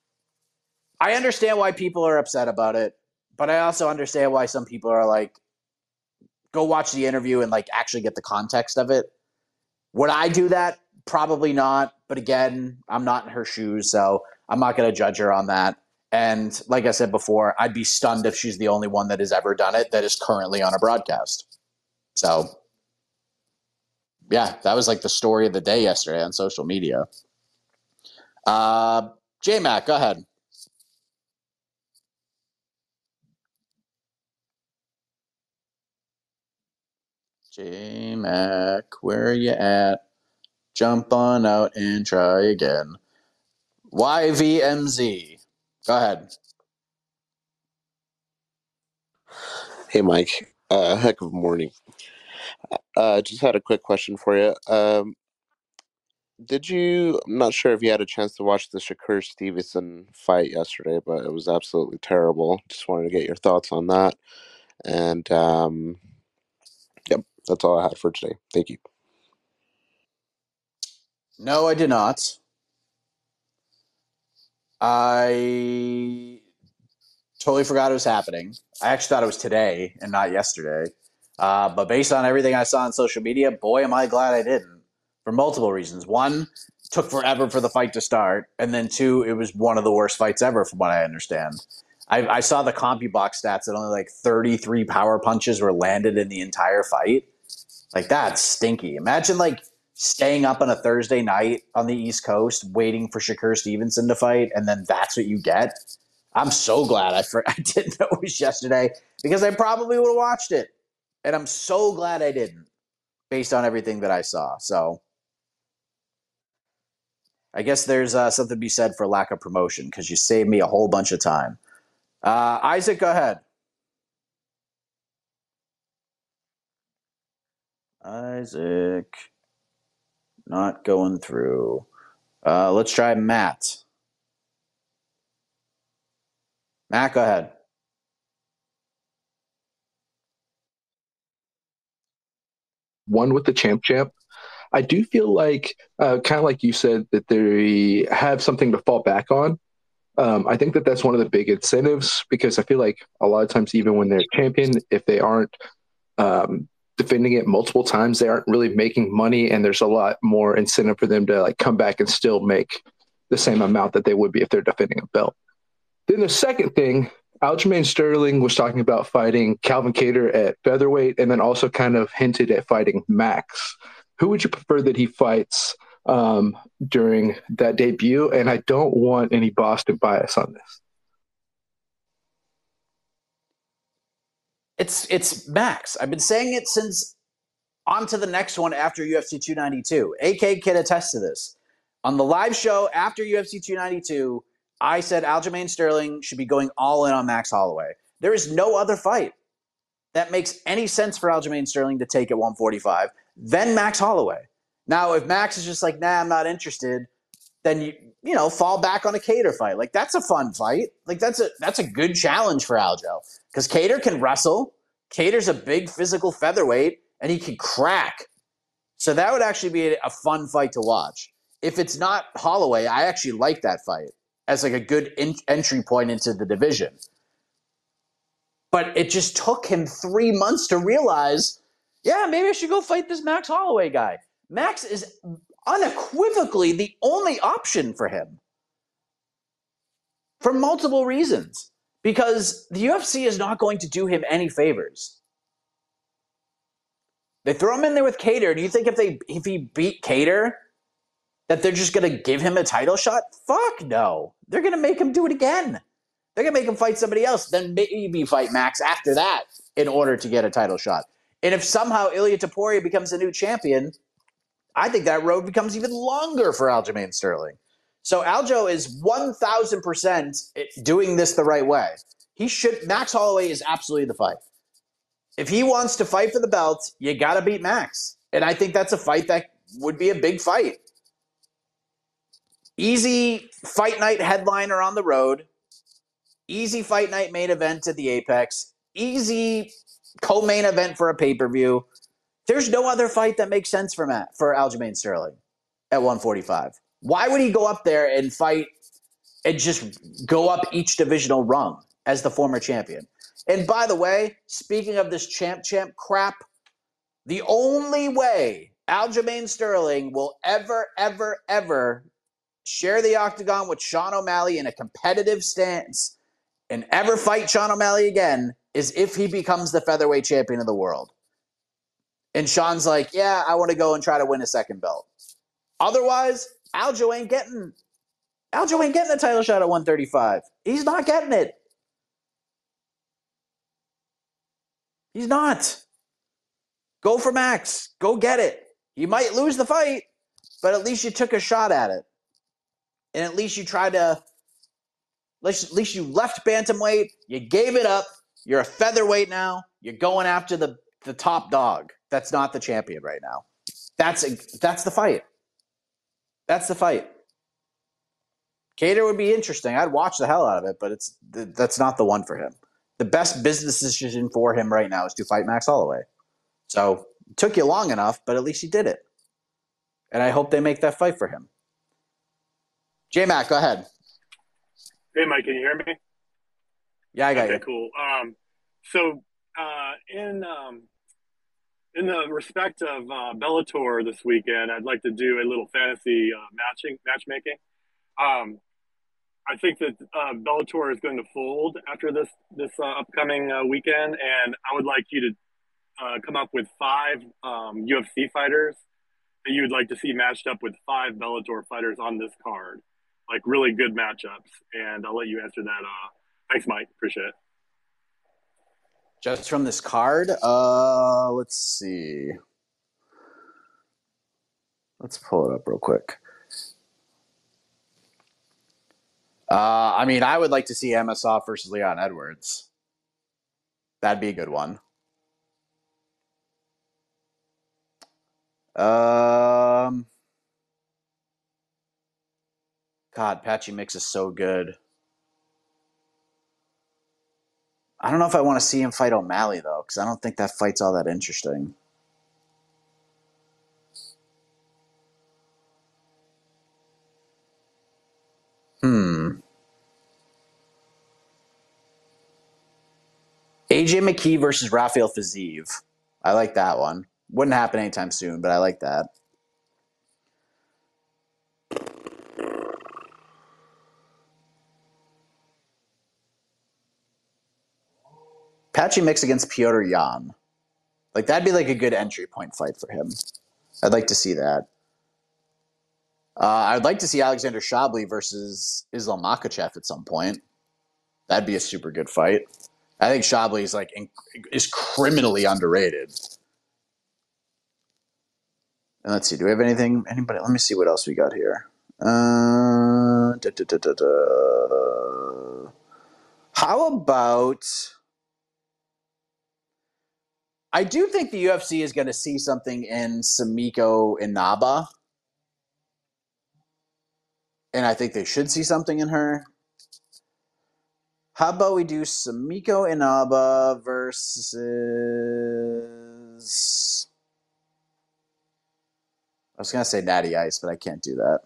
E: I understand why people are upset about it. But I also understand why some people are like, go watch the interview and like actually get the context of it. Would I do that? Probably not. But again, I'm not in her shoes, so I'm not going to judge her on that. And like I said before, I'd be stunned if she's the only one that has ever done it that is currently on a broadcast. So, yeah, that was like the story of the day yesterday on social media. Uh, J-Mac, go ahead. J-Mac, where are you at? Jump on out and try again. Y V M Z. Go ahead.
N: Hey, Mike. Uh, heck of a morning. Uh, just had a quick question for you. Um, did you, I'm not sure if you had a chance to watch the Shakur Stevenson fight yesterday, but it was absolutely terrible. Just wanted to get your thoughts on that. And, um, yep, that's all I had for today. Thank you.
E: No, I did not. I totally forgot it was happening. I actually thought it was today and not yesterday. Uh, but based on everything I saw on social media, boy, am I glad I didn't. for multiple reasons. One, took forever for the fight to start, and then two, it was one of the worst fights ever, from what I understand. I, I saw the CompuBox stats that only like thirty-three power punches were landed in the entire fight. Like, that's stinky. Imagine like staying up on a Thursday night on the East Coast, waiting for Shakur Stevenson to fight, and then that's what you get. I'm so glad I for, I didn't know it was yesterday, because I probably would have watched it. And I'm so glad I didn't, based on everything that I saw. So I guess there's uh, something to be said for lack of promotion, because you saved me a whole bunch of time. Uh, Isaac, go ahead. Isaac. Not going through. Uh, let's try Matt. Matt, go ahead.
O: One with the champ champ. I do feel like, uh, kind of like you said, that they have something to fall back on. Um, I think that that's one of the big incentives, because I feel like a lot of times, even when they're champion, if they aren't um, defending it multiple times, they aren't really making money, and there's a lot more incentive for them to like come back and still make the same amount that they would be if they're defending a belt. Then the second thing, Aljamain Sterling was talking about fighting Calvin Kattar at featherweight, and then also kind of hinted at fighting Max. Who would you prefer that he fights um, during that debut? And I don't want any Boston bias on this.
E: It's it's Max. I've been saying it since on to the next one after U F C two ninety-two. A K can attest to this. On the live show after U F C two ninety-two, I said Aljamain Sterling should be going all in on Max Holloway. There is no other fight that makes any sense for Aljamain Sterling to take at one forty-five than Max Holloway. Now, if Max is just like, nah, I'm not interested, then you you know fall back on a Kattar fight. Like, that's a fun fight. Like, that's a that's a good challenge for Aljo, because Kattar can wrestle. Cater's a big physical featherweight, and he can crack. So that would actually be a, a fun fight to watch. If it's not Holloway, I actually like that fight as like a good in- entry point into the division. But it just took him three months to realize, yeah, maybe I should go fight this Max Holloway guy. Max is unequivocally the only option for him for multiple reasons, because the U F C is not going to do him any favors. They throw him in there with Kattar. Do you think if they if he beat Kattar that they're just going to give him a title shot? Fuck no. They're going to make him do it again. They're going to make him fight somebody else, then maybe fight Max after that in order to get a title shot. And if somehow Ilia Topuria becomes a new champion, I think that road becomes even longer for Aljamain Sterling. So Aljo is one thousand percent doing this the right way. He should. Max Holloway is absolutely the fight. If he wants to fight for the belt, you got to beat Max. And I think that's a fight that would be a big fight. Easy fight night headliner on the road. Easy fight night main event at the Apex. Easy co-main event for a pay-per-view. There's no other fight that makes sense for Matt, for Aljamain Sterling at one forty-five. Why would he go up there and fight and just go up each divisional rung as the former champion? And by the way, speaking of this champ-champ crap, the only way Aljamain Sterling will ever, ever, ever share the octagon with Sean O'Malley in a competitive stance and ever fight Sean O'Malley again is if he becomes the featherweight champion of the world. And Sean's like, yeah, I want to go and try to win a second belt. Otherwise, Aljo ain't getting Aljo ain't getting a title shot at one thirty-five. He's not getting it. He's not. Go for Max. Go get it. You might lose the fight, but at least you took a shot at it. And at least you tried to, at least you left bantamweight. You gave it up. You're a featherweight now. You're going after the, the top dog. That's not the champion right now. That's a, that's the fight. That's the fight. Kattar would be interesting. I'd watch the hell out of it, but it's that's not the one for him. The best business decision for him right now is to fight Max Holloway. So it took you long enough, but at least you did it. And I hope they make that fight for him. J-Mac, go ahead.
P: Hey, Mike, can you hear me?
E: Yeah, I got
P: okay,
E: you.
P: Cool. Um, so uh, in um, in the respect of uh, Bellator this weekend, I'd like to do a little fantasy uh, matching matchmaking. Um, I think that uh, Bellator is going to fold after this this uh, upcoming uh, weekend, and I would like you to uh, come up with five um, U F C fighters that you would like to see matched up with five Bellator fighters on this card, like really good matchups. And I'll let you answer that. Uh, thanks, Mike. Appreciate it.
E: Just from this card, uh, let's see. Let's pull it up real quick. Uh, I mean, I would like to see Amosov versus Leon Edwards. That'd be a good one. Um, God, Patchy Mix is so good. I don't know if I want to see him fight O'Malley, though, because I don't think that fight's all that interesting. Hmm. A J McKee versus Rafael Fiziev. I like that one. Wouldn't happen anytime soon, but I like that. Patchy Mix against Piotr Jan. Like, that'd be like a good entry point fight for him. I'd like to see that. Uh, I'd like to see Alexander Shabliy versus Islam Makhachev at some point. That'd be a super good fight. I think Shabliy is like inc- is criminally underrated. And let's see, do we have anything? Anybody? Let me see what else we got here. Uh, da, da, da, da, da. How about? I do think the U F C is going to see something in Samiko Inaba. And I think they should see something in her. How about we do Samiko Inaba versus... I was going to say Natty Ice, but I can't do that.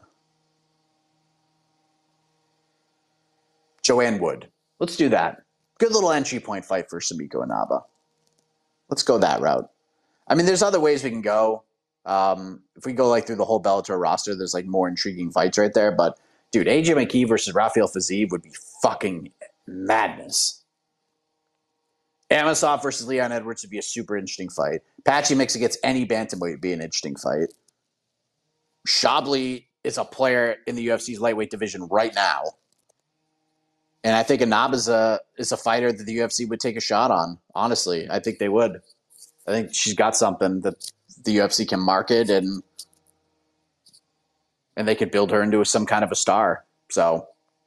E: Joanne Wood. Let's do that. Good little entry point fight for Samiko Inaba. Let's go that route. I mean, there's other ways we can go. Um, if we go like through the whole Bellator roster, there's like more intriguing fights right there. But dude, A J McKee versus Rafael Fiziev would be fucking madness. Amosov versus Leon Edwards would be a super interesting fight. Patchy Mix against any bantamweight would be an interesting fight. Shabliy is a player in the U F C's lightweight division right now. And I think Inaba is a, is a fighter that the U F C would take a shot on. Honestly, I think they would. I think she's got something that the U F C can market, and and they could build her into some kind of a star. So,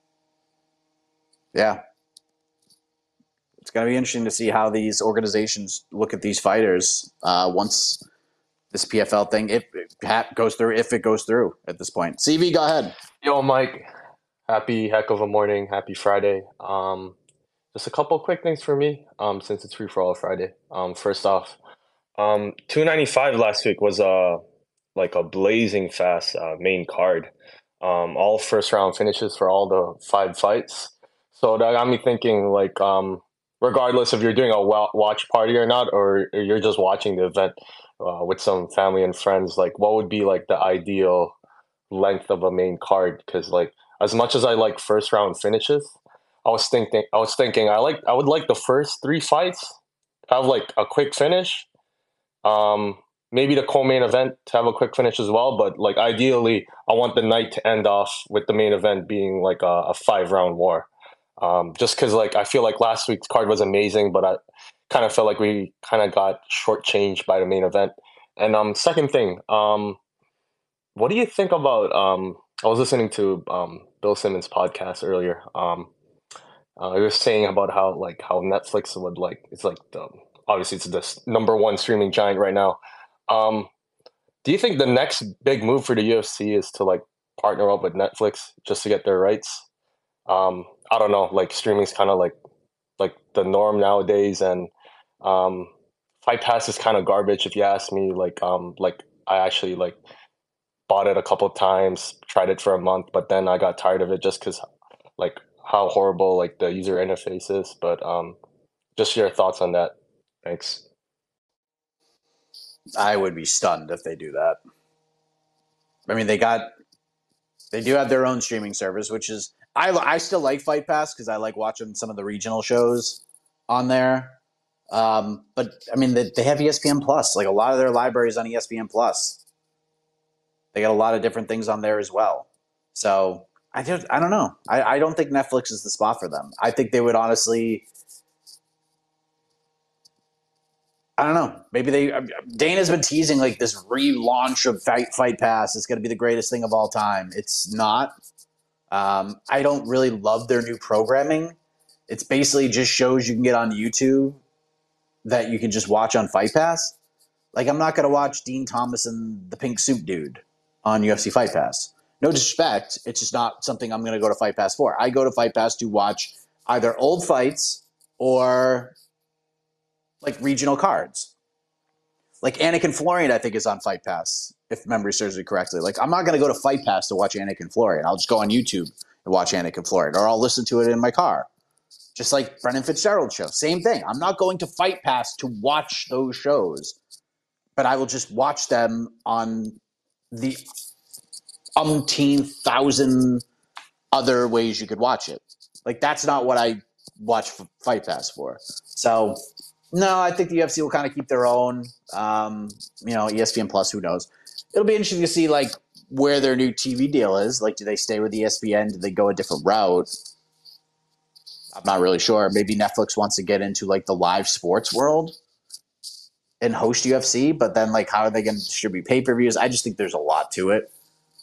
E: yeah. It's going to be interesting to see how these organizations look at these fighters uh, once this P F L thing if it goes through, if it goes through at this point. C V, go ahead.
Q: Yo, Mike. Happy heck of a morning. Happy Friday. Um, just a couple quick things for me um, since it's Free For All Friday. Um, first off, um, two ninety-five last week was uh, like a blazing fast uh, main card. Um, all first round finishes for all the five fights. So that got me thinking, like, um, regardless if you're doing a watch party or not, or you're just watching the event uh, with some family and friends, like, what would be like the ideal length of a main card? Because like, as much as I like first round finishes, I was thinking, I was thinking, I like, I would like the first three fights have like a quick finish. Um, maybe the co-main event to have a quick finish as well, but like ideally, I want the night to end off with the main event being like a, a five round war. Um, just because like I feel like last week's card was amazing, but I kind of felt like we kind of got shortchanged by the main event. And um, second thing, um, what do you think about? Um, I was listening to um, Bill Simmons' podcast earlier. Um, uh, he was saying about how like how Netflix would like it's like the, obviously it's the number one streaming giant right now. Um, do you think the next big move for the U F C is to like partner up with Netflix just to get their rights? Um, I don't know. Like streaming's kind of like like the norm nowadays, and um, Fight Pass is kind of garbage if you ask me. Like um, like I actually like bought it a couple of times, tried it for a month, but then I got tired of it just because like how horrible like the user interface is. But um, just your thoughts on that. Thanks.
E: I would be stunned if they do that. I mean, they got they do have their own streaming service, which is I I still like Fight Pass because I like watching some of the regional shows on there. Um, but I mean, they, they have E S P N Plus. Like a lot of their libraries on E S P N Plus. They got a lot of different things on there as well. So I just I don't know. I, I don't think Netflix is the spot for them. I think they would honestly. I don't know. Maybe they. Dana's been teasing like this relaunch of Fight Fight Pass. It's going to be the greatest thing of all time. It's not. Um, I don't really love their new programming. It's basically just shows you can get on YouTube that you can just watch on Fight Pass. Like I'm not going to watch Dean Thomas and the Pink Suit Dude on U F C Fight Pass. No disrespect. It's just not something I'm going to go to Fight Pass for. I go to Fight Pass to watch either old fights or like regional cards. Like Anakin Florian, I think, is on Fight Pass, if memory serves me correctly. Like, I'm not going to go to Fight Pass to watch Anakin Florian. I'll just go on YouTube and watch Anakin Florian, or I'll listen to it in my car. Just like Brendan Fitzgerald's show. Same thing. I'm not going to Fight Pass to watch those shows, but I will just watch them on the umpteen thousand other ways you could watch it. Like, that's not what I watch Fight Pass for. So... No, I think the U F C will kind of keep their own. Um, you know, E S P N Plus, who knows? It'll be interesting to see, like, where their new T V deal is. Like, do they stay with E S P N? Do they go a different route? I'm not really sure. Maybe Netflix wants to get into, like, the live sports world and host U F C, but then, like, how are they going to distribute pay-per-views? I just think there's a lot to it.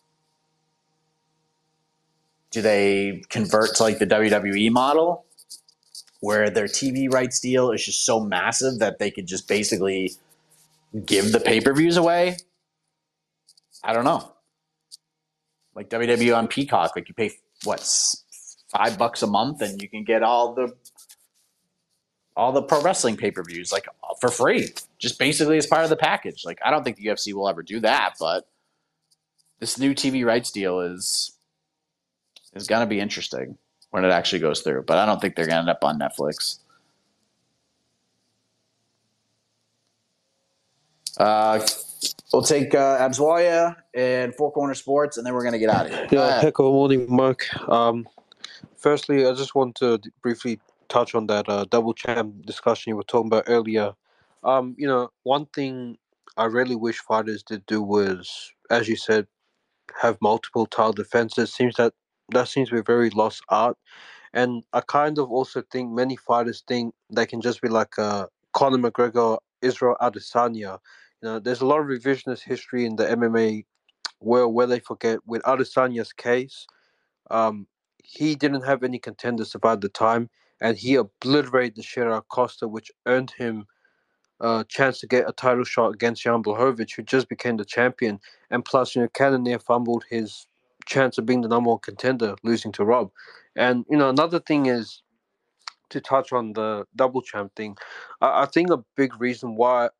E: Do they convert to, like, the W W E model, where their T V rights deal is just so massive that they could just basically give the pay-per-views away? I don't know. Like W W E on Peacock, like you pay, what, five bucks a month and you can get all the all the pro wrestling pay-per-views, like, for free, just basically as part of the package. Like, I don't think the U F C will ever do that, but this new T V rights deal is is going to be interesting when it actually goes through. But I don't think they're going to end up on Netflix. Uh, we'll take uh, Abswaya and Four Corner Sports, and then we're going to get out of here.
R: Yeah, heck of a morning, Mark. Um, firstly, I just want to briefly touch on that uh, double champ discussion you were talking about earlier. Um, you know, one thing I really wish fighters did do was, as you said, have multiple title defenses. Seems that that seems to be a very lost art. And I kind of also think many fighters think they can just be like uh, Conor McGregor, Israel Adesanya. You know, there's a lot of revisionist history in the M M A world where they forget with Adesanya's case, um, he didn't have any contenders about the time, and he obliterated the shit out of Costa, which earned him a chance to get a title shot against Jan Blachowicz, who just became the champion. And plus, you know, Cannonier fumbled his chance of being the number one contender, losing to Rob. And, you know, another thing is, to touch on the double champ thing, I, I think a big reason why,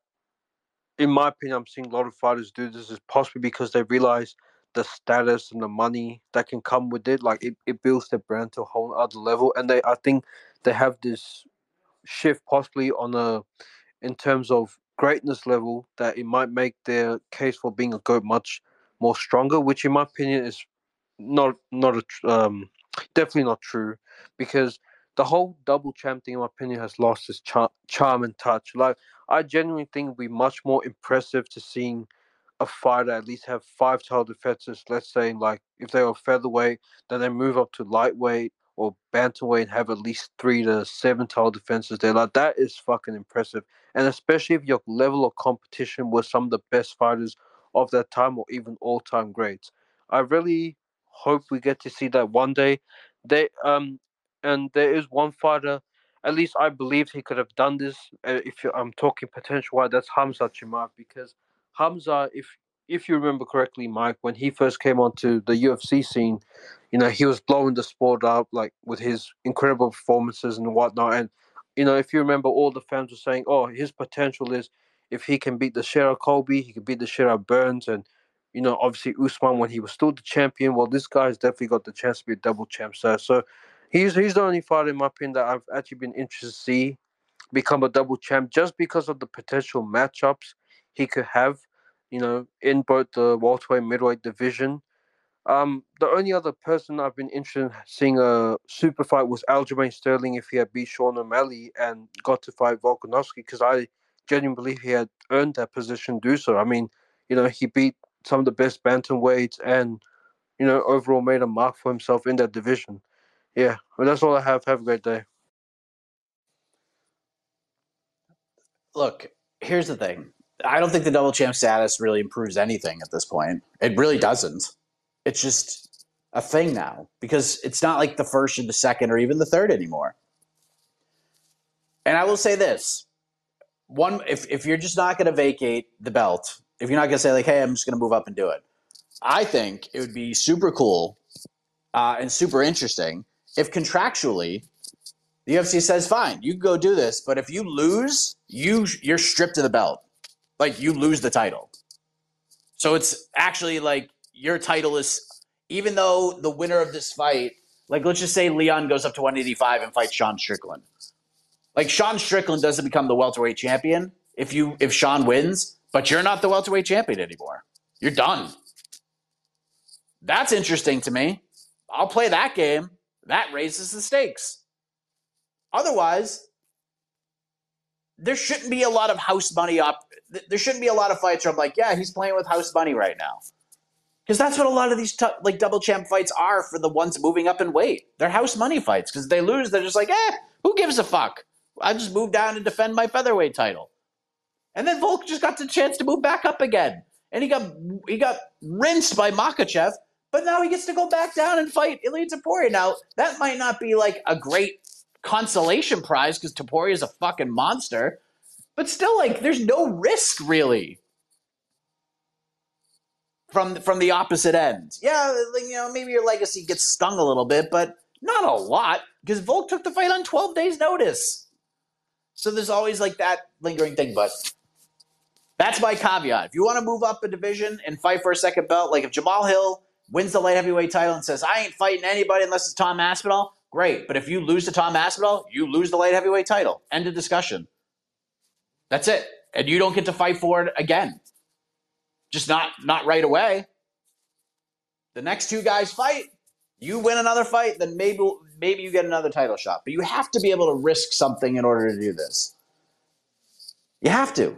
R: in my opinion, I'm seeing a lot of fighters do this is possibly because they realize the status and the money that can come with it. Like, it, it builds their brand to a whole other level. And they, I think they have this shift possibly on a, in terms of greatness level, that it might make their case for being a GOAT much more stronger, which in my opinion is not, not a, um, definitely not true, because the whole double champ thing, in my opinion, has lost its char- charm and touch. Like, I genuinely think it would be much more impressive to seeing a fighter at least have five title defenses. Let's say, like, if they were featherweight, then they move up to lightweight or bantamweight and have at least three to seven title defenses there. Like, that is fucking impressive. And especially if your level of competition was some of the best fighters of that time or even all-time greats. I really hope we get to see that one day. They um, and there is one fighter, at least I believe he could have done this. Uh, if you, I'm talking potential wise, that's Hamza Chimaev, because Hamza, if if you remember correctly, Mike, when he first came onto the U F C scene, you know, he was blowing the sport up, like, with his incredible performances and whatnot. And, you know, if you remember, all the fans were saying, oh, his potential is, if he can beat the shit out of Colby, he can beat the shit out of Burns, and, you know, obviously Usman when he was still the champion. Well, this guy's definitely got the chance to be a double champ, sir. So he's he's the only fighter, in my opinion, that I've actually been interested to see become a double champ, just because of the potential matchups he could have, you know, in both the welterweight and middleweight division. Um, the only other person I've been interested in seeing a super fight was Aljamain Sterling if he had beat Sean O'Malley and got to fight Volkanovski, because I genuinely believe he had earned that position to do so. I mean, you know, he beat some of the best bantamweights and, you know, overall made a mark for himself in that division. Yeah, well, that's all I have. Have a great day.
E: Look, here's the thing. I don't think the double champ status really improves anything at this point. It really doesn't. It's just a thing now because it's not like the first or the second or even the third anymore. And I will say this. One, if, if you're just not going to vacate the belt, if you're not going to say like, hey, I'm just going to move up and do it, I think it would be super cool uh, and super interesting if contractually the U F C says, fine, you can go do this, but if you lose, you, you're stripped of the belt. Like, you lose the title. So it's actually like your title is, even though the winner of this fight, like let's just say Leon goes up to one eighty-five and fights Sean Strickland. Like, Sean Strickland doesn't become the welterweight champion if you if Sean wins, but you're not the welterweight champion anymore. You're done. That's interesting to me. I'll play that game. That raises the stakes. Otherwise, there shouldn't be a lot of house money up. There shouldn't be a lot of fights where I'm like, yeah, he's playing with house money right now. Because that's what a lot of these t- like double champ fights are for the ones moving up in weight. They're house money fights because they lose. They're just like, eh, who gives a fuck? I just moved down and defend my featherweight title. And then Volk just got the chance to move back up again. And he got he got rinsed by Makhachev, but now he gets to go back down and fight Ilia Topuria. Now, that might not be like a great consolation prize because Topuria is a fucking monster, but still, like, there's no risk really from from the opposite end. Yeah, you know, maybe your legacy gets stung a little bit, but not a lot because Volk took the fight on twelve days notice. So there's always like that lingering thing, but that's my caveat. If you want to move up a division and fight for a second belt, like if Jamal Hill wins the light heavyweight title and says, I ain't fighting anybody unless it's Tom Aspinall, great. But if you lose to Tom Aspinall, you lose the light heavyweight title. End of discussion. That's it. And you don't get to fight for it again. Just not, not right away. The next two guys fight, you win another fight, then maybe maybe you get another title shot. But you have to be able to risk something in order to do this. You have to.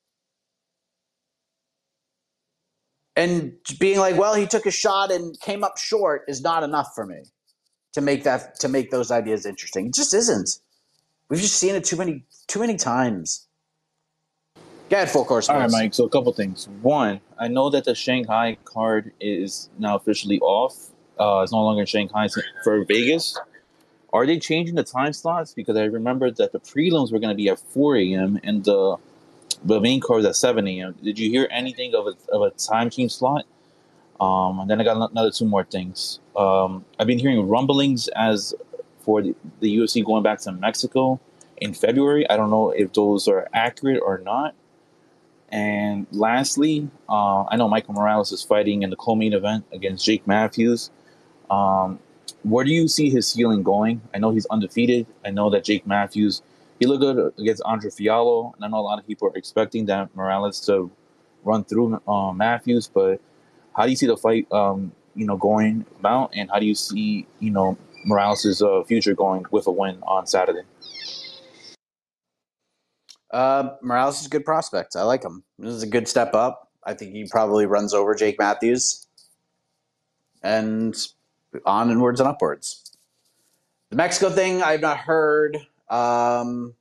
E: And being like, well, he took a shot and came up short is not enough for me to make that to make those ideas interesting. It just isn't. We've just seen it too many too many times. Go ahead, full course.
S: All right, Mike. So a couple things. One, I know that the Shanghai card is now officially off. Uh, it's no longer in Shanghai for Vegas. Are they changing the time slots? Because I remember that the prelims were going to be at four a.m. and the the main card is at seven a.m. Did you hear anything of a of a time change slot? Um, and then I got another two more things. Um, I've been hearing rumblings as for the, the U F C going back to Mexico in February. I don't know if those are accurate or not. And lastly, uh, I know Michael Morales is fighting in the co-main event against Jake Matthews. Um, where do you see his ceiling going? I know he's undefeated. I know that Jake Matthews, he looked good against Andre Fiallo. And I know a lot of people are expecting that Morales to run through uh, Matthews. But how do you see the fight, um, you know, going about? And how do you see, you know, Morales' uh, future going with a win on Saturday?
E: Uh, Morales is a good prospect. I like him. This is a good step up. I think he probably runs over Jake Matthews. And on inwards and upwards. The Mexico thing, I've not heard. Um,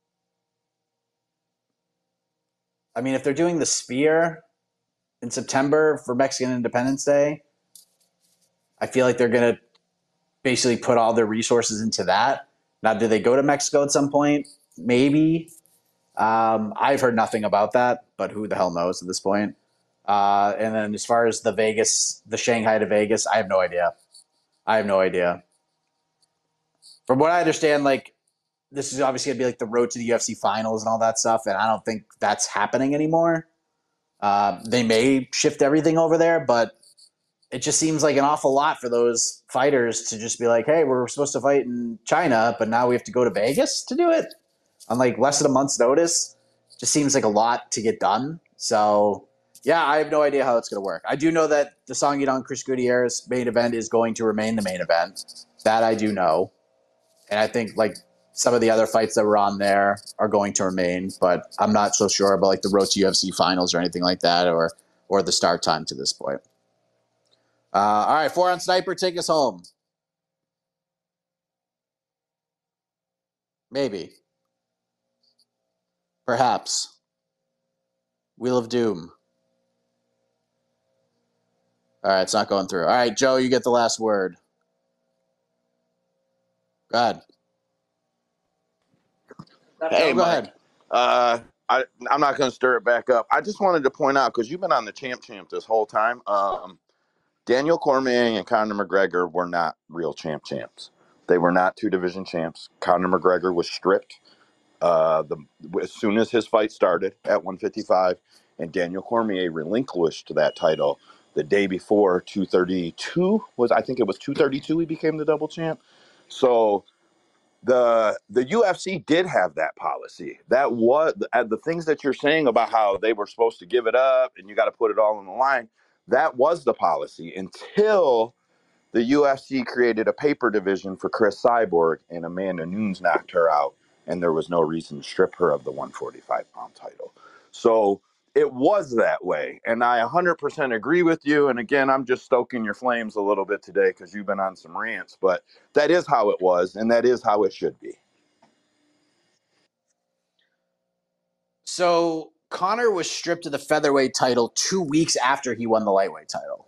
E: I mean, if they're doing the Sphere in September for Mexican Independence Day, I feel like they're going to basically put all their resources into that. Now, do they go to Mexico at some point? Maybe. Um, I've heard nothing about that, but who the hell knows at this point? Uh, and then as far as the Vegas, the Shanghai to Vegas, I have no idea. I have no idea. From what I understand, like, this is obviously going to be like the road to the U F C finals and all that stuff, and I don't think that's happening anymore. Uh, they may shift everything over there, but it just seems like an awful lot for those fighters to just be like, hey, we're supposed to fight in China, but now we have to go to Vegas to do it on like less than a month's notice. Just seems like a lot to get done. So, yeah, I have no idea how it's going to work. I do know that the Song Yadong Chris Gutierrez main event is going to remain the main event. That I do know. And I think, like, some of the other fights that were on there are going to remain, but I'm not so sure about, like, the Road to U F C finals or anything like that, or or the start time to this point. Uh, all right, four on Sniper, take us home. Maybe. Perhaps. Wheel of Doom. All right, it's not going through. All right, Joe, you get the last word. Go ahead.
I: Hey,
E: Joe, go
I: Mike.
E: ahead.
I: Uh, I, I'm not going to stir it back up. I just wanted to point out, because you've been on the Champ Champ this whole time, um, Daniel Cormier and Conor McGregor were not real Champ Champs. They were not two division champs. Conor McGregor was stripped uh, the as soon as his fight started at one fifty-five, and Daniel Cormier relinquished that title the day before two thirty-two was, I think it was two thirty-two he became the double champ. So the the U F C did have that policy. That was the, the things that you're saying about how they were supposed to give it up and you got to put it all on the line. That was the policy until the U F C created a paper division for Chris Cyborg, and Amanda Nunes knocked her out, and there was no reason to strip her of the one forty-five pound title. So it was that way, and I one hundred percent agree with you. And again, I'm just stoking your flames a little bit today because you've been on some rants, but that is how it was, and that is how it should be.
E: So Conor was stripped of the featherweight title two weeks after he won the lightweight title.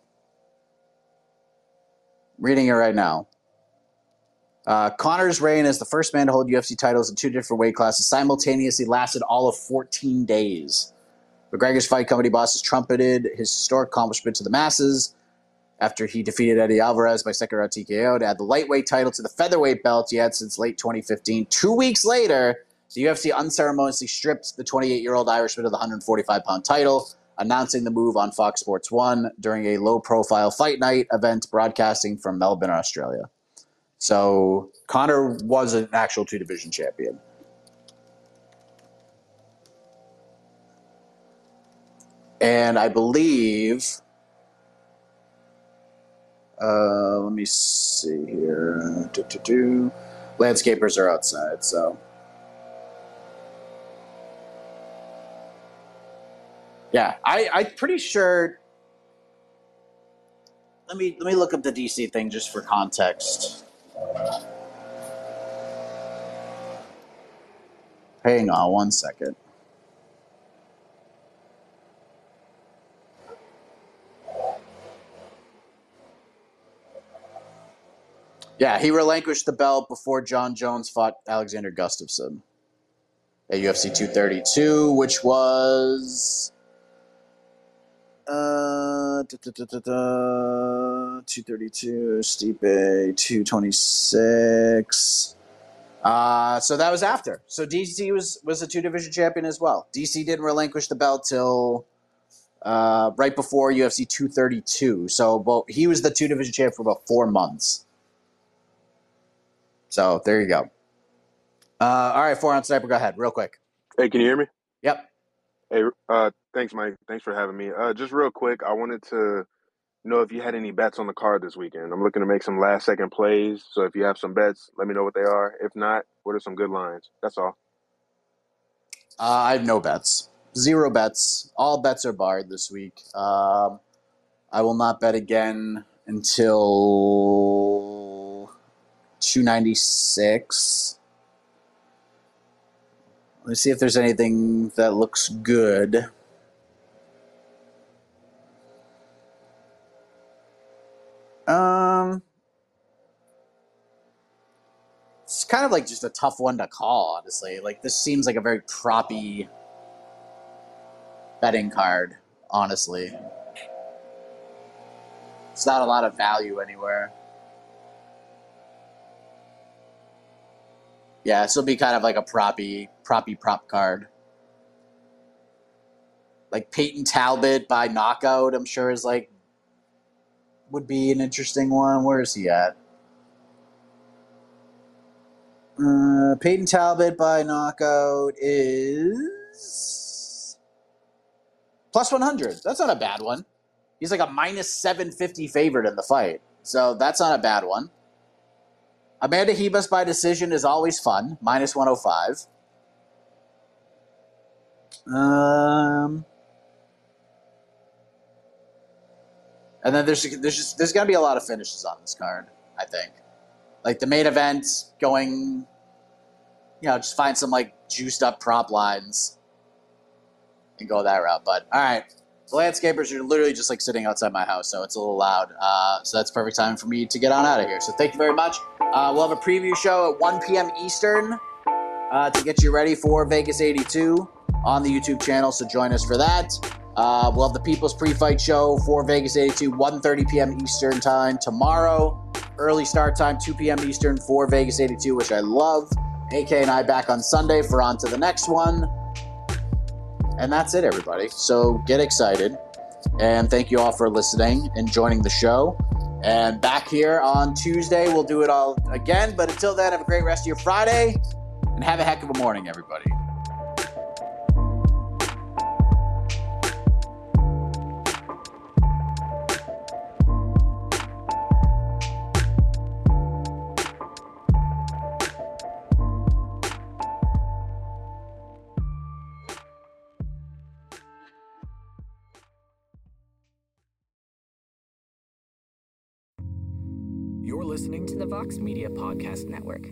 E: Reading it right now. Uh, Conor's reign as the first man to hold U F C titles in two different weight classes simultaneously lasted all of fourteen days. McGregor's fight company bosses trumpeted his historic accomplishment to the masses after he defeated Eddie Alvarez by second round T K O to add the lightweight title to the featherweight belt he had since late twenty fifteen. Two weeks later, the U F C unceremoniously stripped the twenty-eight-year-old Irishman of the one forty-five pound title, announcing the move on Fox Sports one during a low-profile fight night event broadcasting from Melbourne, Australia. So Conor was an actual two-division champion. And I believe, uh, let me see here. Do, do, do. Landscapers are outside, so. Yeah, I, I'm pretty sure. Let me let me look up the D C thing just for context. Hang on one second. Yeah, he relinquished the belt before John Jones fought Alexander Gustafsson at U F C two thirty-two, which was uh, da, da, da, da, da, two thirty-two, Stipe, two twenty-six. Uh, so that was after. So D C was, was a two-division champion as well. D C didn't relinquish the belt till uh, right before U F C two thirty-two. So well, he was the two-division champ for about four months. So there you go. Uh, all right, four on Sniper, go ahead, real quick.
T: Hey, can you hear me?
E: Yep.
T: Hey, uh, thanks, Mike. Thanks for having me. Uh, just real quick, I wanted to know if you had any bets on the card this weekend. I'm looking to make some last-second plays, so if you have some bets, let me know what they are. If not, what are some good lines? That's all.
E: Uh, I have no bets. Zero bets. All bets are barred this week. Um, I will not bet again until two ninety-six. Let's see if there's anything that looks good. Um, it's kind of like just a tough one to call, honestly. Like, this seems like a very proppy betting card, honestly. It's not a lot of value anywhere. Yeah, this will be kind of like a proppy, proppy prop card. Like Peyton Talbot by knockout, I'm sure is like, would be an interesting one. Where is he at? Uh, Peyton Talbot by knockout is Plus one hundred. That's not a bad one. He's like a minus seven fifty favorite in the fight. So that's not a bad one. Amanda Ribas by decision is always fun. Minus one oh five. Um, and then there's there's just there's gonna be a lot of finishes on this card, I think. Like the main event going, you know, just find some like juiced up prop lines and go that route. But all right, the landscapers are literally just like sitting outside my house, so it's a little loud. Uh, so that's perfect time for me to get on out of here. So thank you very much. Uh, we'll have a preview show at one p.m. Eastern uh, to get you ready for Vegas eighty-two on the YouTube channel. So join us for that. Uh, we'll have the People's Pre-Fight Show for Vegas eighty-two, one thirty p.m. Eastern time tomorrow. Early start time, two p.m. Eastern for Vegas eighty-two, which I love. A K and I back on Sunday for on to the next one. And that's it, everybody. So get excited. And thank you all for listening and joining the show. And back here on Tuesday, we'll do it all again. But until then, have a great rest of your Friday. And have a heck of a morning, everybody.
D: You're listening to the Vox Media Podcast Network.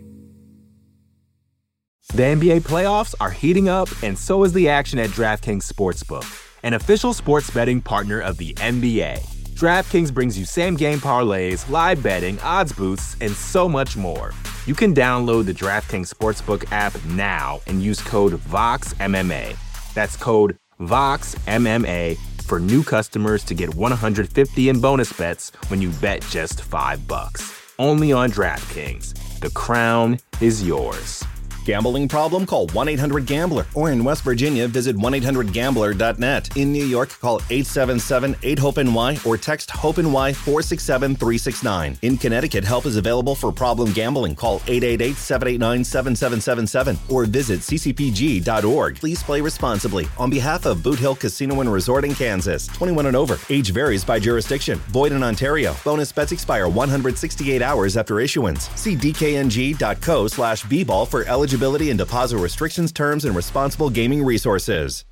B: The N B A playoffs are heating up, and so is the action at DraftKings Sportsbook, an official sports betting partner of the N B A. DraftKings brings you same-game parlays, live betting, odds boosts, and so much more. You can download the DraftKings Sportsbook app now and use code VOXMMA. That's code VOXMMA for new customers to get one hundred fifty in bonus bets when you bet just five bucks. Only on DraftKings. The crown is yours.
C: Gambling problem? Call one eight hundred gambler. Or in West Virginia, visit one eight hundred gambler dot net. In New York, call eight seven seven eight hope N Y or text HOPE-NY four six seven three six nine. In Connecticut, help is available for problem gambling. Call eight eight eight seven eight nine seven seven seven seven or visit c c p g dot org. Please play responsibly. On behalf of Boot Hill Casino and Resort in Kansas, twenty-one and over. Age varies by jurisdiction. Void in Ontario. Bonus bets expire one hundred sixty-eight hours after issuance. See d k n g dot co slash b ball for eligibility and deposit restrictions, terms, and responsible gaming resources.